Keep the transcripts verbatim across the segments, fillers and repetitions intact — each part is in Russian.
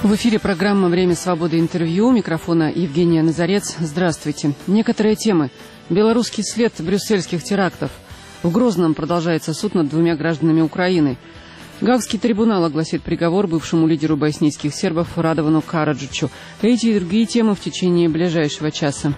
В эфире программа «Время свободы. Интервью». У микрофона Евгения Назарец. Здравствуйте. Некоторые темы. Белорусский след брюссельских терактов. В Грозном продолжается суд над двумя гражданами Украины. Гаагский трибунал огласит приговор бывшему лидеру боснийских сербов Радовану Караджичу. Эти и другие темы в течение ближайшего часа.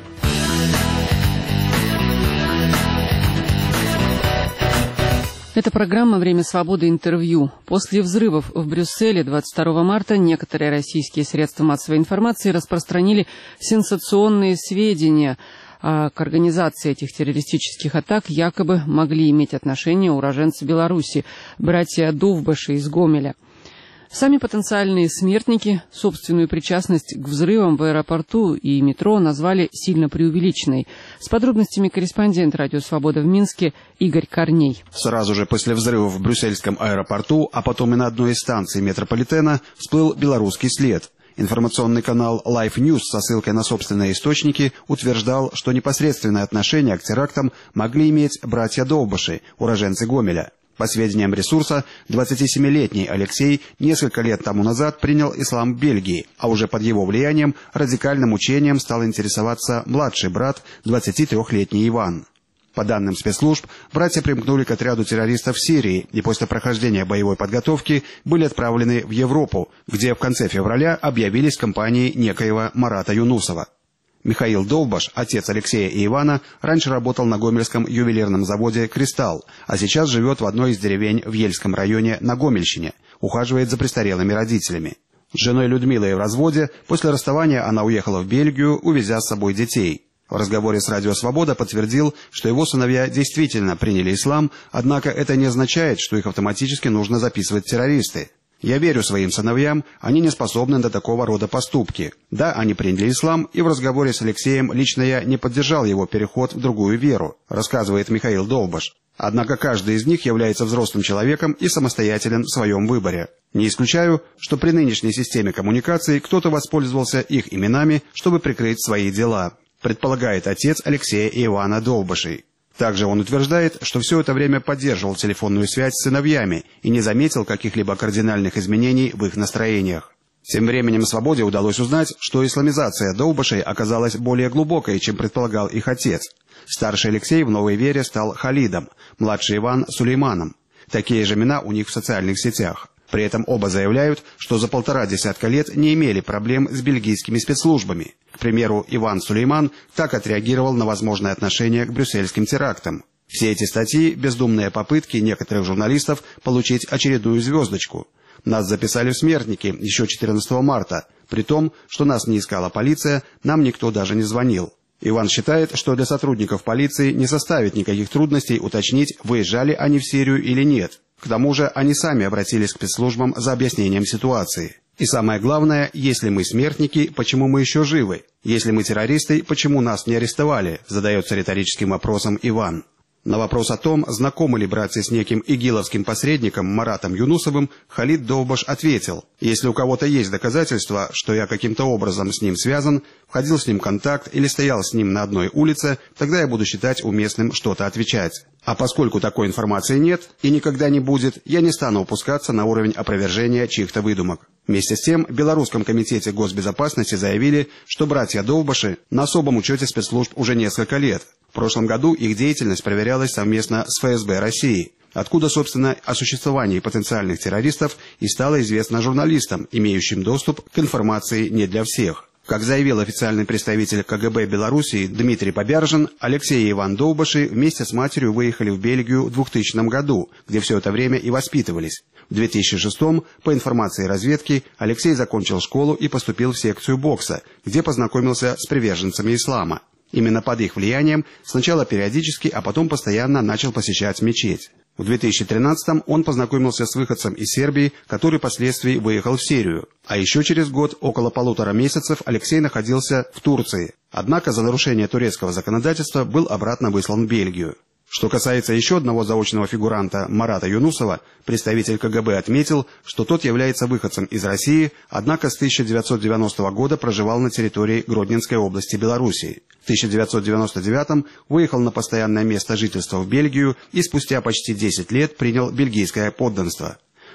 Это программа «Время свободы. Интервью». После взрывов в Брюсселе двадцать второго марта некоторые российские средства массовой информации распространили сенсационные сведения. А к организации этих террористических атак якобы могли иметь отношение уроженцы Беларуси, братья Довбаши из Гомеля. Сами потенциальные смертники собственную причастность к взрывам в аэропорту и метро назвали сильно преувеличенной. С подробностями корреспондент «Радио Свобода» в Минске Игорь Корней. Сразу же после взрыва в брюссельском аэропорту, а потом и на одной из станций метрополитена, всплыл белорусский след. Информационный канал Life News со ссылкой на собственные источники утверждал, что непосредственное отношение к терактам могли иметь братья Довбаши, уроженцы Гомеля. По сведениям ресурса, двадцатисемилетний Алексей несколько лет тому назад принял ислам в Бельгии, а уже под его влиянием радикальным учением стал интересоваться младший брат, двадцатитрёхлетний Иван. По данным спецслужб, братья примкнули к отряду террористов в Сирии и после прохождения боевой подготовки были отправлены в Европу, где в конце февраля объявились компанией некоего Марата Юнусова. Михаил Довбаш, отец Алексея и Ивана, раньше работал на гомельском ювелирном заводе «Кристалл», а сейчас живет в одной из деревень в Ельском районе на Гомельщине, ухаживает за престарелыми родителями. С женой Людмилой в разводе, после расставания она уехала в Бельгию, увезя с собой детей. В разговоре с «Радио Свобода» подтвердил, что его сыновья действительно приняли ислам, однако это не означает, что их автоматически нужно записывать террористы. «Я верю своим сыновьям, они не способны на такого рода поступки. Да, они приняли ислам, и в разговоре с Алексеем лично я не поддержал его переход в другую веру», рассказывает Михаил Довбаш. Однако каждый из них является взрослым человеком и самостоятелен в своем выборе. Не исключаю, что при нынешней системе коммуникации кто-то воспользовался их именами, чтобы прикрыть свои дела, предполагает отец Алексея и Ивана Довбашей. Также он утверждает, что все это время поддерживал телефонную связь с сыновьями и не заметил каких-либо кардинальных изменений в их настроениях. Тем временем «Свободе» удалось узнать, что исламизация Довбашей оказалась более глубокой, чем предполагал их отец. Старший Алексей в новой вере стал Халидом, младший Иван – Сулейманом. Такие же имена у них в социальных сетях. При этом оба заявляют, что за полтора десятка лет не имели проблем с бельгийскими спецслужбами. К примеру, Иван Сулейман так отреагировал на возможное отношение к брюссельским терактам. Все эти статьи – бездумные попытки некоторых журналистов получить очередную звездочку. Нас записали в смертники еще четырнадцатого марта, при том, что нас не искала полиция, нам никто даже не звонил. Иван считает, что для сотрудников полиции не составит никаких трудностей уточнить, выезжали они в Сирию или нет. К тому же они сами обратились к спецслужбам за объяснением ситуации. И самое главное, если мы смертники, почему мы еще живы? Если мы террористы, почему нас не арестовали? Задается риторическим вопросом Иван. На вопрос о том, знакомы ли братья с неким игиловским посредником Маратом Юнусовым, Халид Довбаш ответил: «Если у кого-то есть доказательства, что я каким-то образом с ним связан, входил с ним в контакт или стоял с ним на одной улице, тогда я буду считать уместным что-то отвечать. А поскольку такой информации нет и никогда не будет, я не стану опускаться на уровень опровержения чьих-то выдумок». Вместе с тем, в Белорусском комитете госбезопасности заявили, что братья Довбаши на особом учете спецслужб уже несколько лет. В прошлом году их деятельность проверялась совместно с эф эс бэ России, откуда, собственно, о существовании потенциальных террористов и стало известно журналистам, имеющим доступ к информации не для всех. Как заявил официальный представитель ка гэ бэ Белоруссии Дмитрий Побяржин, Алексей и Иван Довбаши вместе с матерью выехали в Бельгию в двухтысячном году, где все это время и воспитывались. В две тысячи шестом, по информации разведки, Алексей закончил школу и поступил в секцию бокса, где познакомился с приверженцами ислама. Именно под их влиянием сначала периодически, а потом постоянно начал посещать мечеть. В две тысячи тринадцатом он познакомился с выходцем из Сербии, который впоследствии выехал в Сирию. А еще через год, около полутора месяцев, Алексей находился в Турции. Однако за нарушение турецкого законодательства был обратно выслан в Бельгию. Что касается еще одного заочного фигуранта, Марата Юнусова, представитель ка гэ бэ отметил, что тот является выходцем из России, однако с тысяча девятьсот девяностого года проживал на территории Гродненской области Белоруссии. В тысяча девятьсот девяносто девятом выехал на постоянное место жительства в Бельгию и спустя почти десять лет принял бельгийское подданство.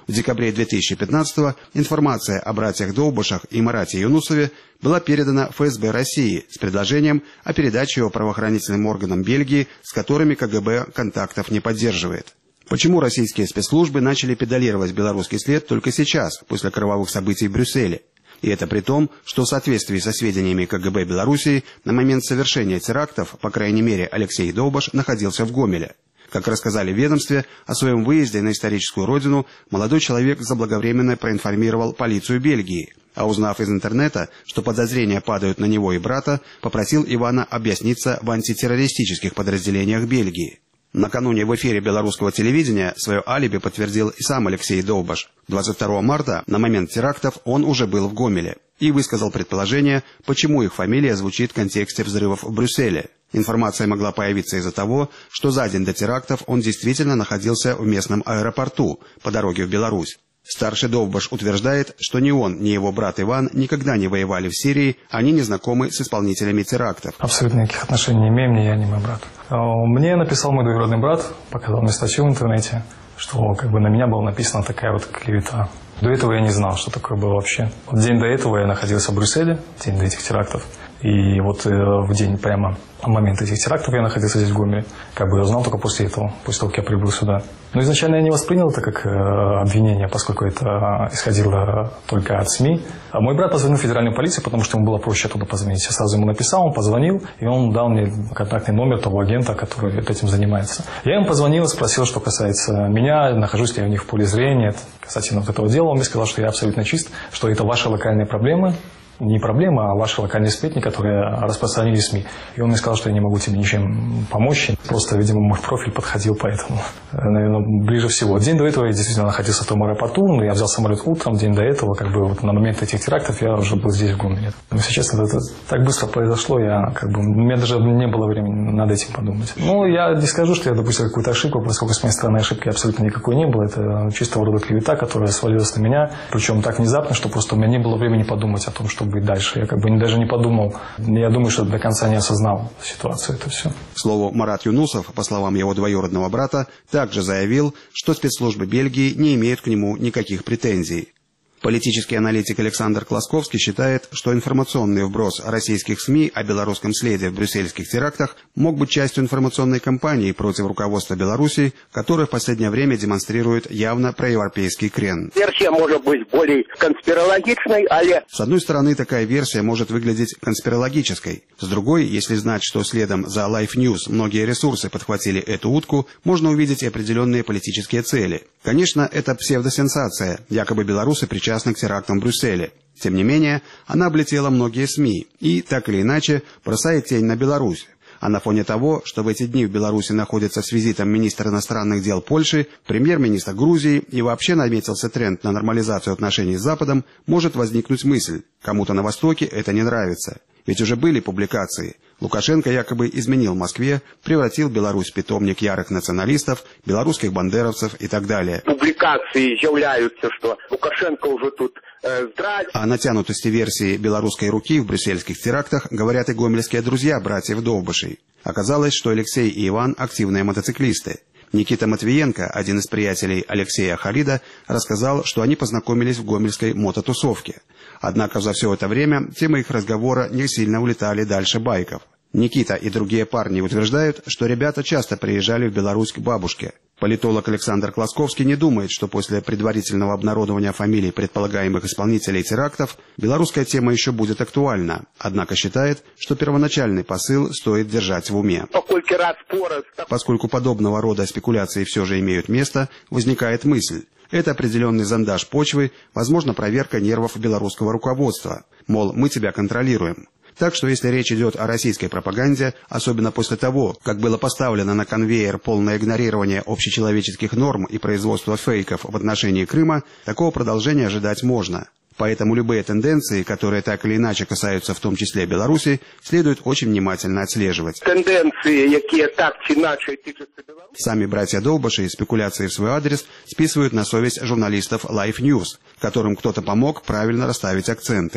В декабре две тысячи пятнадцатого информация о братьях Довбышах и Марате Юнусове была передана эф эс бэ России с предложением о передаче его правоохранительным органам Бельгии, с которыми ка гэ бэ контактов не поддерживает. Почему российские спецслужбы начали педалировать белорусский след только сейчас, после кровавых событий в Брюсселе? И это при том, что в соответствии со сведениями ка гэ бэ Белоруссии на момент совершения терактов, по крайней мере, Алексей Довбыш находился в Гомеле. Как рассказали в ведомстве, о своем выезде на историческую родину молодой человек заблаговременно проинформировал полицию Бельгии, а узнав из интернета, что подозрения падают на него и брата, попросил Ивана объясниться в антитеррористических подразделениях Бельгии. Накануне в эфире белорусского телевидения свое алиби подтвердил и сам Алексей Довбыш. двадцать второго марта, на момент терактов, он уже был в Гомеле и высказал предположение, почему их фамилия звучит в контексте взрывов в Брюсселе. Информация могла появиться из-за того, что за день до терактов он действительно находился в местном аэропорту по дороге в Беларусь. Старший Довбыш утверждает, что ни он, ни его брат Иван никогда не воевали в Сирии, они не знакомы с исполнителями терактов. Абсолютно никаких отношений не имеем, ни я, ни мой брат. Мне написал мой двоюродный брат, показал мне статью в интернете, что как бы на меня была написана такая вот клевета. До этого я не знал, что такое было вообще. В день до этого я находился в Брюсселе, в день до этих терактов. И вот э, в день прямо в момент этих терактов я находился здесь в Гомеле. Как бы я узнал только после этого, после того, как я прибыл сюда. Но изначально я не воспринял это как э, обвинение, поскольку это исходило только от СМИ. А мой брат позвонил в федеральную полицию, потому что ему было проще оттуда позвонить. Я сразу ему написал, он позвонил, и он дал мне контактный номер того агента, который этим занимается. Я ему позвонил и спросил, что касается меня, нахожусь ли я у них в поле зрения, касательно вот этого дела. Он мне сказал, что я абсолютно чист, что это ваши локальные проблемы. Не проблема, а ваши локальные сплетни, которые распространили СМИ. И он мне сказал, что я не могу тебе ничем помочь. Просто, видимо, мой профиль подходил поэтому. Наверное, ближе всего. День до этого я действительно находился в том аэропорту, но я взял самолет утром. День до этого, как бы вот на момент этих терактов, я уже был здесь, в Гомеле. Но сейчас это, это так быстро произошло, я как бы, у меня даже не было времени над этим подумать. Ну, я не скажу, что я допустил какую-то ошибку, поскольку с моей стороны ошибки абсолютно никакой не было. Это чистого рода клевета, которая свалилась на меня. Причем так внезапно, что просто у меня не было времени подумать о том, что быть дальше. Я как бы даже не подумал. Я думаю, что до конца не осознал ситуацию. Это все. К слову, Марат Юнусов, по словам его двоюродного брата, также заявил, что спецслужбы Бельгии не имеют к нему никаких претензий. Политический аналитик Александр Класковский считает, что информационный вброс российских СМИ о белорусском следе в брюссельских терактах мог быть частью информационной кампании против руководства Беларуси, которая в последнее время демонстрирует явно проевропейский крен. Версия может быть более конспирологичной, але... С одной стороны, такая версия может выглядеть конспирологической. С другой, если знать, что следом за Life News многие ресурсы подхватили эту утку, можно увидеть и определенные политические цели. Конечно, это псевдосенсация, якобы белорусы причастны к терактам в Брюсселе. Тем не менее, она облетела многие СМИ и, так или иначе, бросает тень на Беларусь. А на фоне того, что в эти дни в Беларуси находится с визитом министр иностранных дел Польши, премьер-министр Грузии и вообще наметился тренд на нормализацию отношений с Западом, может возникнуть мысль: кому-то на Востоке это не нравится. Ведь уже были публикации. Лукашенко якобы изменил Москве, превратил Беларусь в питомник ярых националистов, белорусских бандеровцев и так далее. Публикации являются, что Лукашенко уже тут э, здрать. О натянутости версии белорусской руки в брюссельских терактах говорят и гомельские друзья братьев Довбышей. Оказалось, что Алексей и Иван – активные мотоциклисты. Никита Матвиенко, один из приятелей Алексея Халида, рассказал, что они познакомились в гомельской мототусовке. Однако за все это время темы их разговора не сильно улетали дальше байков. Никита и другие парни утверждают, что ребята часто приезжали в Беларусь к бабушке. Политолог Александр Класковский не думает, что после предварительного обнародования фамилий предполагаемых исполнителей терактов белорусская тема еще будет актуальна, однако считает, что первоначальный посыл стоит держать в уме. Поскольку подобного рода спекуляции все же имеют место, возникает мысль: это определенный зондаж почвы, возможно, проверка нервов белорусского руководства. Мол, мы тебя контролируем. Так что если речь идет о российской пропаганде, особенно после того, как было поставлено на конвейер полное игнорирование общечеловеческих норм и производство фейков в отношении Крыма, такого продолжения ожидать можно. Поэтому любые тенденции, которые так или иначе касаются в том числе Беларуси, следует очень внимательно отслеживать. Тенденции, которые так или иначе тычутся Беларуси. Сами братья Довбыши спекуляции в свой адрес списывают на совесть журналистов Life News, которым кто-то помог правильно расставить акценты.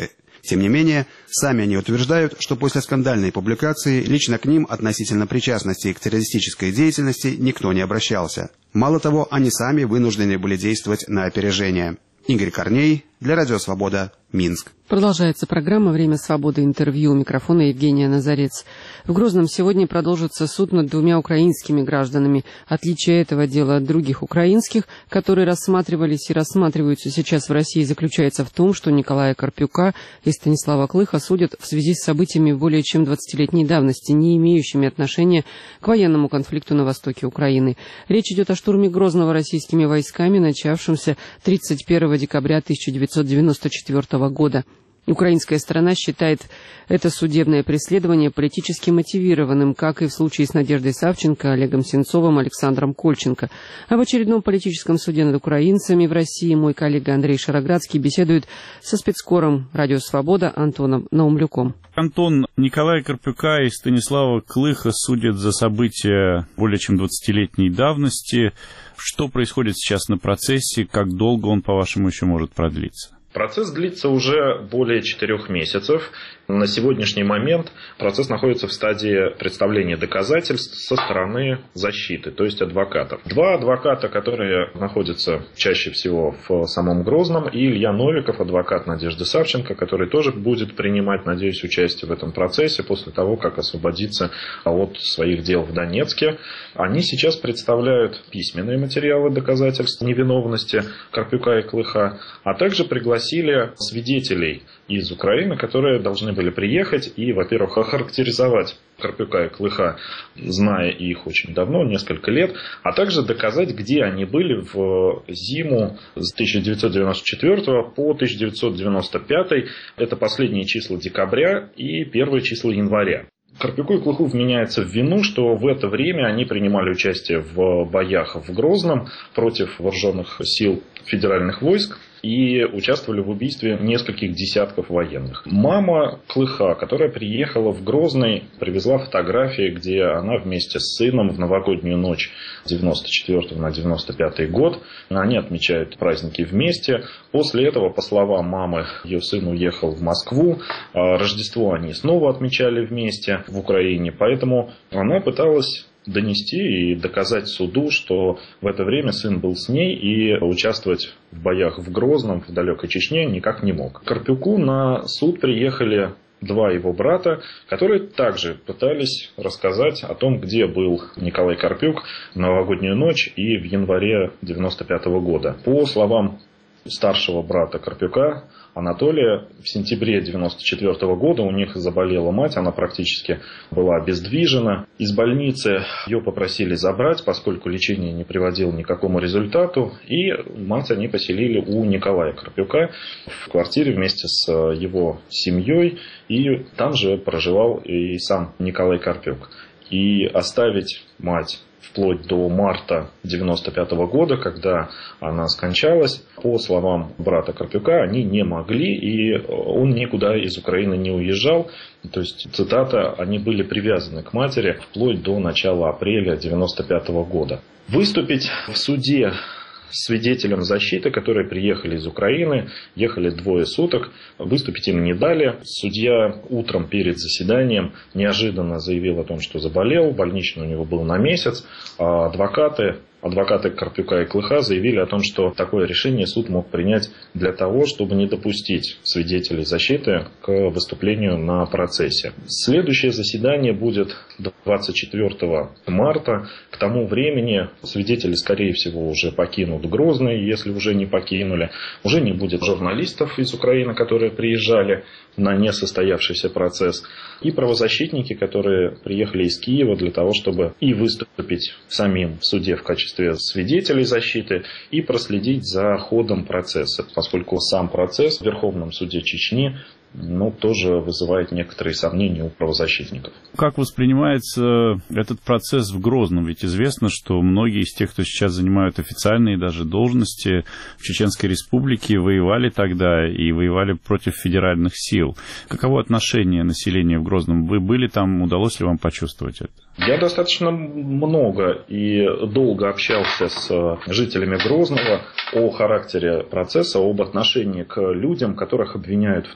Тем не менее, сами они утверждают, что после скандальной публикации лично к ним относительно причастности к террористической деятельности никто не обращался. Мало того, они сами вынуждены были действовать на опережение. Игорь Корней, для Радио Свобода, Минск. Продолжается программа «Время свободы». Интервью. У микрофона Евгения Назарец. В Грозном сегодня продолжится суд над двумя украинскими гражданами. Отличие этого дела от других украинских, которые рассматривались и рассматриваются сейчас в России, заключается в том, что Николая Карпюка и Станислава Клыха судят в связи с событиями более чем двадцатилетней давности, не имеющими отношения к военному конфликту на востоке Украины. Речь идет о штурме Грозного российскими войсками, начавшемся тридцать первого декабря тысяча девятьсот девяносто четвёртого года. Украинская сторона считает это судебное преследование политически мотивированным, как и в случае с Надеждой Савченко, Олегом Сенцовым, Александром Кольченко. Об очередном политическом суде над украинцами в России мой коллега Андрей Шароградский беседует со спецкором «Радио Свобода» Антоном Наумлюком. Антон, Николая Карпюка и Станислава Клыха судят за события более чем двадцатилетней давности. Что происходит сейчас на процессе? Как долго он, по-вашему, еще может продлиться? Процесс длится уже более четырех месяцев. На сегодняшний момент процесс находится в стадии представления доказательств со стороны защиты, то есть адвокатов. Два адвоката, которые находятся чаще всего в самом Грозном, и Илья Новиков, адвокат Надежды Савченко, который тоже будет принимать, надеюсь, участие в этом процессе после того, как освободится от своих дел в Донецке. Они сейчас представляют письменные материалы доказательств невиновности Карпюка и Клыха, а также пригласили свидетелей из Украины, которые должны были приехать и, во-первых, охарактеризовать Карпюка и Клыха, зная их очень давно, несколько лет, а также доказать, где они были в зиму с тысяча девятьсот девяносто четвёртого по тысяча девятьсот девяносто пятый. Это последние числа декабря и первые числа января. Карпюку и Клыху вменяется в вину, что в это время они принимали участие в боях в Грозном против вооруженных сил федеральных войск и участвовали в убийстве нескольких десятков военных. Мама Клыха, которая приехала в Грозный, привезла фотографии, где она вместе с сыном в новогоднюю ночь девяносто четвёртого на девяносто пятый год. Они отмечают праздники вместе. После этого, по словам мамы, ее сын уехал в Москву. Рождество они снова отмечали вместе в Украине. Поэтому она пыталась донести и доказать суду, что в это время сын был с ней и участвовать в боях в Грозном, в далекой Чечне никак не мог. Карпюку на суд приехали два его брата, которые также пытались рассказать о том, где был Николай Карпюк в новогоднюю ночь и в январе девяносто пятого года. По словам старшего брата Карпюка, Анатолия, в сентябре девяносто четвёртого года у них заболела мать, она практически была обездвижена. Из больницы ее попросили забрать, поскольку лечение не приводило ни к какому результату. И мать они поселили у Николая Карпюка в квартире вместе с его семьей. И там же проживал и сам Николай Карпюк. И оставить мать вплоть до марта девяносто пятого года, когда она скончалась, по словам брата Карпюка, они не могли, и он никуда из Украины не уезжал. То есть, цитата, они были привязаны к матери вплоть до начала апреля девяносто пятого года. Выступить в суде свидетелям защиты, которые приехали из Украины, ехали двое суток, выступить им не дали. Судья утром перед заседанием неожиданно заявил о том, что заболел, больничный у него был на месяц, а адвокаты Адвокаты Карпюка и Клыха заявили о том, что такое решение суд мог принять для того, чтобы не допустить свидетелей защиты к выступлению на процессе. Следующее заседание будет двадцать четвёртого марта. К тому времени свидетели, скорее всего, уже покинут Грозный, если уже не покинули. Уже не будет журналистов из Украины, которые приезжали на несостоявшийся процесс. И правозащитники, которые приехали из Киева для того, чтобы и выступить самим в суде в качестве свидетелей защиты, и проследить за ходом процесса, поскольку сам процесс в Верховном суде Чечни ну, тоже вызывает некоторые сомнения у правозащитников. Как воспринимается этот процесс в Грозном? Ведь известно, что многие из тех, кто сейчас занимают официальные даже должности в Чеченской Республике, воевали тогда и воевали против федеральных сил. Каково отношение населения в Грозном? Вы были там, удалось ли вам почувствовать это? Я достаточно много и долго общался с жителями Грозного о характере процесса, об отношении к людям, которых обвиняют в том, что они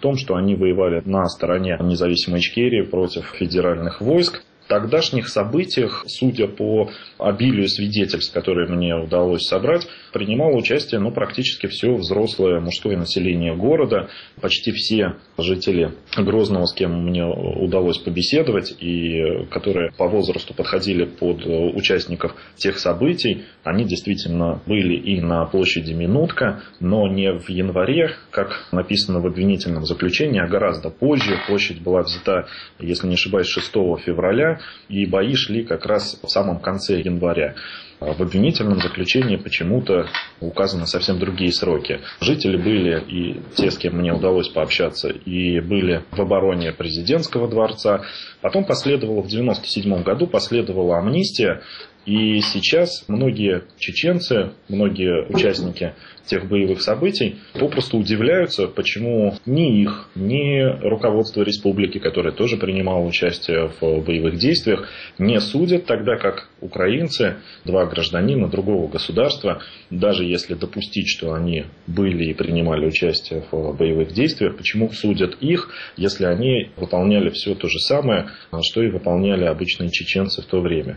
они воевали на стороне независимой Ичкерии против федеральных войск. В тогдашних событиях, судя по обилию свидетельств, которые мне удалось собрать, принимало участие ну, практически все взрослое мужское население города. Почти все жители Грозного, с кем мне удалось побеседовать, и которые по возрасту подходили под участников тех событий, они действительно были и на площади Минутка, но не в январе, как написано в обвинительном заключении, а гораздо позже. Площадь была взята, если не ошибаюсь, шестого февраля, и бои шли как раз в самом конце января. В обвинительном заключении почему-то указаны совсем другие сроки. Жители были, и те, с кем мне удалось пообщаться, и были в обороне президентского дворца. Потом последовало, в девяносто седьмом году последовала амнистия. И сейчас многие чеченцы, многие участники тех боевых событий попросту удивляются, почему ни их, ни руководство республики, которое тоже принимало участие в боевых действиях, не судят, тогда как украинцы, два гражданина другого государства, даже если допустить, что они были и принимали участие в боевых действиях, почему судят их, если они выполняли все то же самое, что и выполняли обычные чеченцы в то время.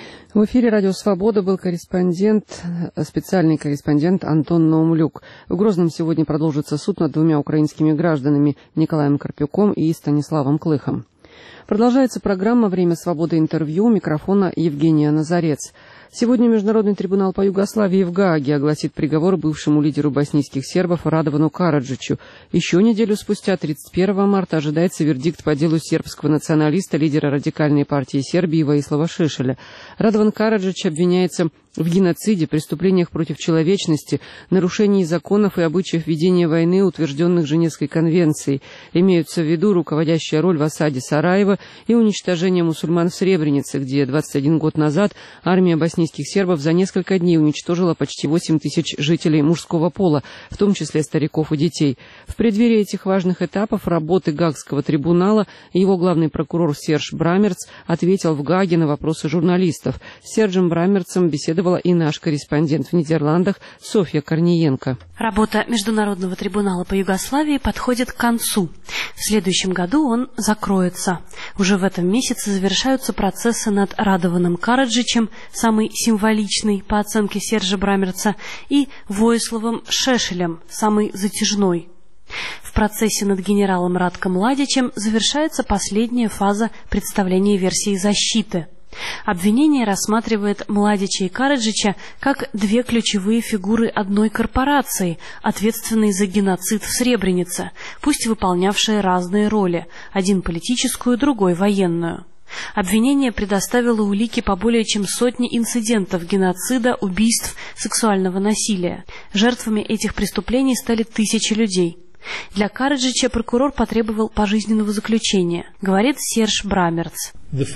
В эфире «Радио Свобода» был корреспондент, специальный корреспондент Антон Наумлюк. В Грозном сегодня продолжится суд над двумя украинскими гражданами Николаем Карпюком и Станиславом Клыхом. Продолжается программа «Время свободы» интервью. У микрофона Евгения Назарец. Сегодня Международный трибунал по Югославии в Гааге огласит приговор бывшему лидеру боснийских сербов Радовану Караджичу. Еще неделю спустя, тридцать первого марта, ожидается вердикт по делу сербского националиста, лидера радикальной партии Сербии Воислава Шешеля. Радован Караджич обвиняется в геноциде, преступлениях против человечности, нарушении законов и обычаев ведения войны, утвержденных Женевской конвенцией. Имеются в виду руководящая роль в осаде Сараева и уничтожение мусульман в Сребренице, где двадцать один год назад армия боснийских сербов за несколько дней уничтожила почти восемь тысяч жителей мужского пола, в том числе стариков и детей. В преддверии этих важных этапов работы Гаагского трибунала его главный прокурор Серж Брамерц ответил в Гааге на вопросы журналистов. С Сержем Брамерцем беседовал и наш корреспондент в Нидерландах Софья Корниенко. Работа Международного трибунала по Югославии подходит к концу. В следующем году он закроется. Уже в этом месяце завершаются процессы над Радованом Караджичем, самый символичный по оценке Сержа Брамерца, и Воиславом Шешелем, самый затяжной. В процессе над генералом Ратком Младичем завершается последняя фаза представления версии защиты. Обвинение рассматривает Младича и Караджича как две ключевые фигуры одной корпорации, ответственной за геноцид в Сребренице, пусть выполнявшие разные роли, один политическую, другой военную. Обвинение предоставило улики по более чем сотне инцидентов геноцида, убийств, сексуального насилия. Жертвами этих преступлений стали тысячи людей. Для Караджича прокурор потребовал пожизненного заключения, говорит Серж Брамерц.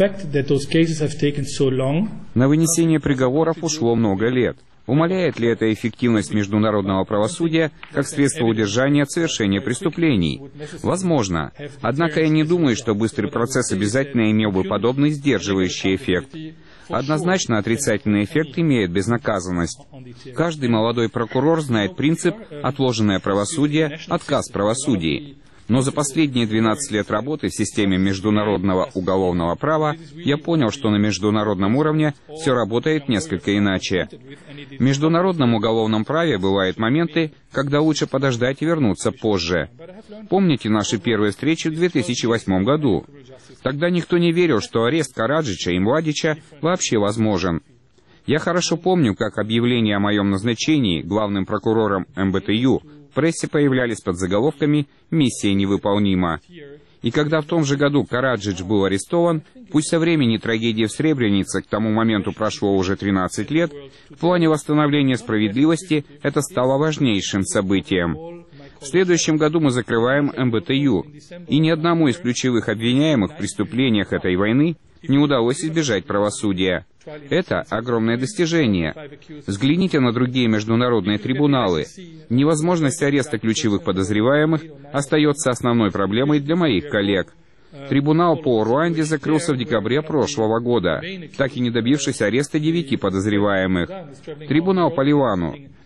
На вынесение приговоров ушло много лет. Умаляет ли это эффективность международного правосудия как средство удержания от совершения преступлений? Возможно. Однако я не думаю, что быстрый процесс обязательно имел бы подобный сдерживающий эффект. Однозначно отрицательный эффект имеет безнаказанность. Каждый молодой прокурор знает принцип «отложенное правосудие, отказ правосудия». Но за последние двенадцать лет работы в системе международного уголовного права я понял, что на международном уровне все работает несколько иначе. В международном уголовном праве бывают моменты, когда лучше подождать и вернуться позже. Помните наши первые встречи в две тысячи восьмом году? Тогда никто не верил, что арест Караджича и Младича вообще возможен. Я хорошо помню, как объявления о моем назначении главным прокурором эм бэ тэ ю в прессе появлялись под заголовками «Миссия невыполнима». И когда в том же году Караджич был арестован, пусть со времени трагедии в Сребренице к тому моменту прошло уже тринадцать лет, в плане восстановления справедливости это стало важнейшим событием. В следующем году мы закрываем эм бэ тэ ю, и ни одному из ключевых обвиняемых в преступлениях этой войны не удалось избежать правосудия. Это огромное достижение. Взгляните на другие международные трибуналы. Невозможность ареста ключевых подозреваемых остается основной проблемой для моих коллег. Трибунал по Руанде закрылся в декабре прошлого года, так и не добившись ареста девяти подозреваемых. Трибунал по Ливану.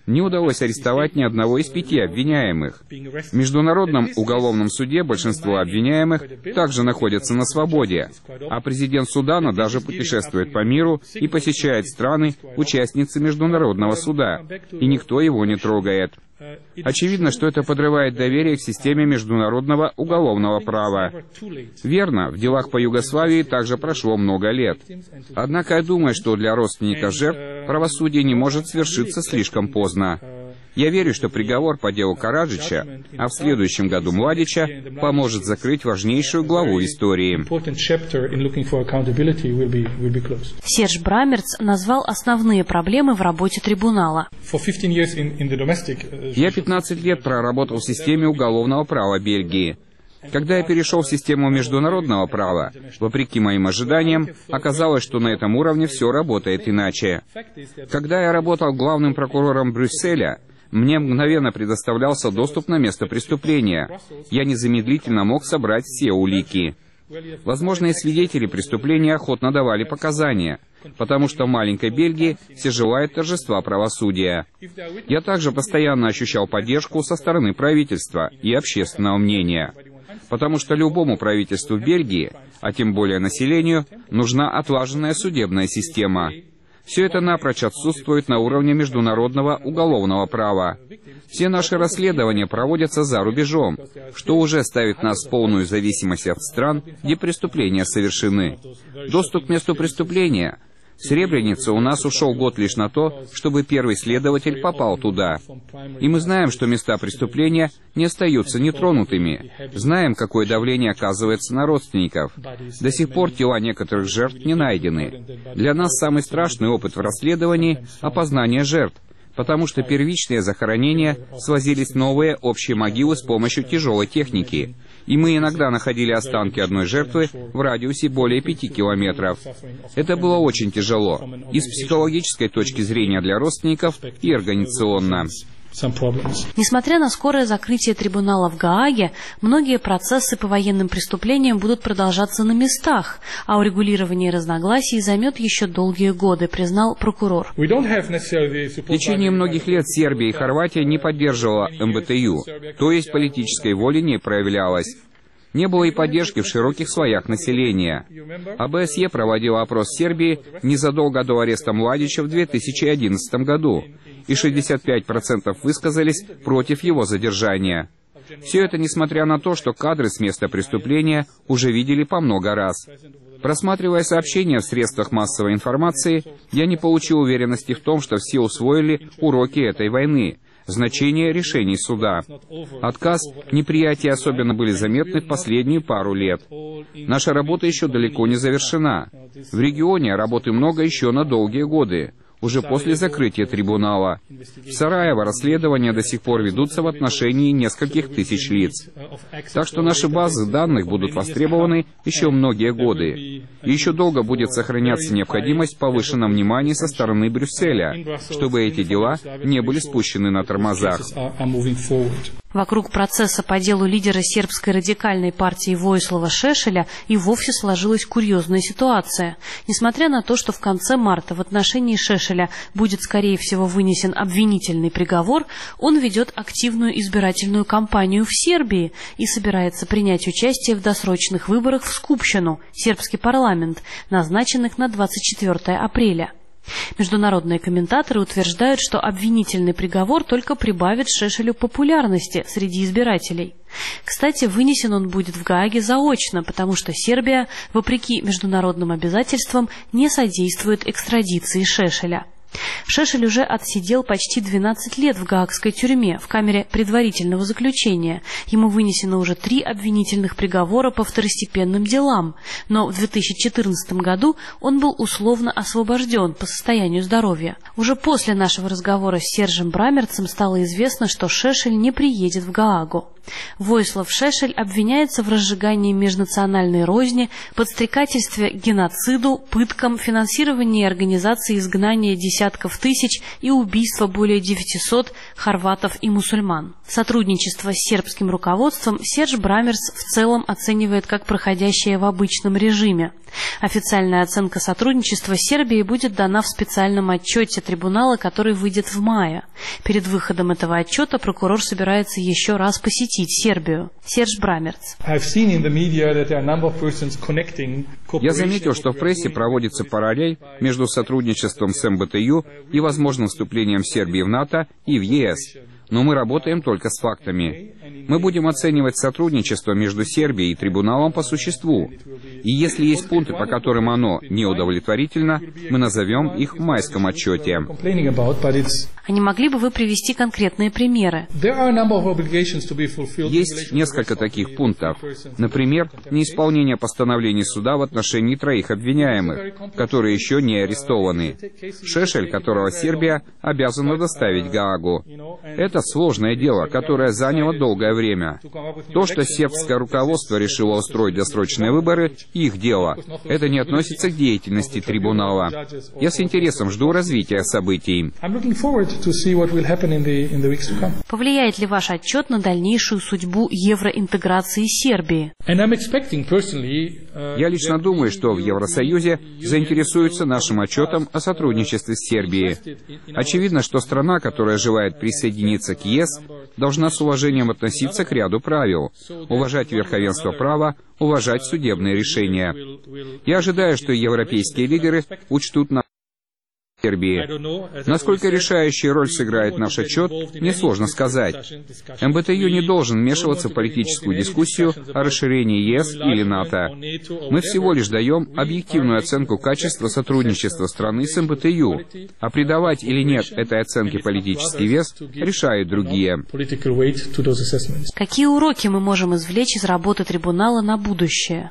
Не удалось арестовать ни одного из пяти обвиняемых. В Международном уголовном суде большинство обвиняемых также находятся на свободе, а президент Судана даже путешествует по миру и посещает страны, участницы Международного суда, и никто его не трогает. Очевидно, что это подрывает доверие к системе международного уголовного права. Верно, в делах по Югославии также прошло много лет. Однако я думаю, что для родственников жертв правосудие не может свершиться слишком поздно. Я верю, что приговор по делу Караджича, а в следующем году Младича, поможет закрыть важнейшую главу истории. Серж Брамерц назвал основные проблемы в работе трибунала. Я пятнадцать лет проработал в системе уголовного права Бельгии. Когда я перешел в систему международного права, вопреки моим ожиданиям, оказалось, что на этом уровне все работает иначе. Когда я работал главным прокурором Брюсселя, мне мгновенно предоставлялся доступ на место преступления. Я незамедлительно мог собрать все улики. Возможные свидетели преступления охотно давали показания, потому что в маленькой Бельгии все желают торжества правосудия. Я также постоянно ощущал поддержку со стороны правительства и общественного мнения, потому что любому правительству в Бельгии, а тем более населению, нужна отлаженная судебная система. Все это напрочь отсутствует на уровне международного уголовного права. Все наши расследования проводятся за рубежом, что уже ставит нас в полную зависимость от стран, где преступления совершены. Доступ к месту преступления. В Сребренице у нас ушел год лишь на то, чтобы первый следователь попал туда. И мы знаем, что места преступления не остаются нетронутыми. Знаем, какое давление оказывается на родственников. До сих пор тела некоторых жертв не найдены. Для нас самый страшный опыт в расследовании — опознание жертв, потому что первичные захоронения свозились в новые общие могилы с помощью тяжелой техники. И мы иногда находили останки одной жертвы в радиусе более пяти километров. Это было очень тяжело, и с психологической точки зрения для родственников, и организационно. Несмотря на скорое закрытие трибунала в Гааге, многие процессы по военным преступлениям будут продолжаться на местах, а урегулирование разногласий займет еще долгие годы, признал прокурор. В течение многих лет Сербия и Хорватия не поддерживала эм бэ тэ ю, то есть политической воли не проявлялось. Не было и поддержки в широких слоях населения. а бэ эс е проводила опрос в Сербии незадолго до ареста Младича в две тысячи одиннадцатом году, и шестьдесят пять процентов высказались против его задержания. Все это несмотря на то, что кадры с места преступления уже видели по много раз. Просматривая сообщения в средствах массовой информации, я не получил уверенности в том, что все усвоили уроки этой войны, значение решений суда. Отказ, неприятие особенно были заметны в последнюю пару лет. Наша работа еще далеко не завершена. В регионе работы много еще на долгие годы, уже после закрытия трибунала. В Сараево расследования до сих пор ведутся в отношении нескольких тысяч лиц. Так что наши базы данных будут востребованы еще многие годы. И еще долго будет сохраняться необходимость повышенного внимания со стороны Брюсселя, чтобы эти дела не были спущены на тормозах. Вокруг процесса по делу лидера сербской радикальной партии Воислава Шешеля и вовсе сложилась курьезная ситуация. Несмотря на то, что в конце марта в отношении Шешеля будет, скорее всего, вынесен обвинительный приговор, он ведет активную избирательную кампанию в Сербии и собирается принять участие в досрочных выборах в Скупщину, сербский парламент, назначенных на двадцать четвёртое апреля. Международные комментаторы утверждают, что обвинительный приговор только прибавит Шешелю популярности среди избирателей. Кстати, вынесен он будет в Гааге заочно, потому что Сербия, вопреки международным обязательствам, не содействует экстрадиции Шешеля. Шешель уже отсидел почти двенадцать лет в гаагской тюрьме, в камере предварительного заключения. Ему вынесено уже три обвинительных приговора по второстепенным делам, но в две тысячи четырнадцатом году он был условно освобожден по состоянию здоровья. Уже после нашего разговора с Сержем Брамерцем стало известно, что Шешель не приедет в Гаагу. Войслав Шешель обвиняется в разжигании межнациональной розни, подстрекательстве к геноциду, пыткам, финансировании организации изгнания десятков тысяч и убийства более девятисот хорватов и мусульман. Сотрудничество с сербским руководством Серж Брамерс в целом оценивает как проходящее в обычном режиме. Официальная оценка сотрудничества с Сербией будет дана в специальном отчете трибунала, который выйдет в мае. Перед выходом этого отчета прокурор собирается еще раз посетить Сербию. Серж Брамерс. Я заметил, что в прессе проводится параллель между сотрудничеством с эм бэ тэ ю и возможным вступлением Сербии в НАТО и в е эс. Но мы работаем только с фактами. Мы будем оценивать сотрудничество между Сербией и трибуналом по существу. И если есть пункты, по которым оно неудовлетворительно, мы назовем их в майском отчете. А не могли бы вы привести конкретные примеры? Есть несколько таких пунктов. Например, неисполнение постановлений суда в отношении троих обвиняемых, которые еще не арестованы. Шешель, которого Сербия обязана доставить в Гаагу. Это сложное дело, которое заняло долгое время. То, что сербское руководство решило устроить досрочные выборы, их дело. Это не относится к деятельности трибунала. Я с интересом жду развития событий. Повлияет ли ваш отчет на дальнейшую судьбу евроинтеграции Сербии? Я лично думаю, что в Евросоюзе заинтересуются нашим отчетом о сотрудничестве с Сербией. Очевидно, что страна, которая желает присоединиться к е эс, должна с уважением относиться к ряду правил, уважать верховенство права, уважать судебные решения. Я ожидаю, что европейские лидеры учтут на Сербии. Насколько решающую роль сыграет наш отчет, мне сложно сказать. эм бэ тэ ю не должен вмешиваться в политическую дискуссию о расширении е эс или НАТО. Мы всего лишь даем объективную оценку качества сотрудничества страны с эм бэ тэ ю, а придавать или нет этой оценке политический вес решают другие. Какие уроки мы можем извлечь из работы трибунала на будущее?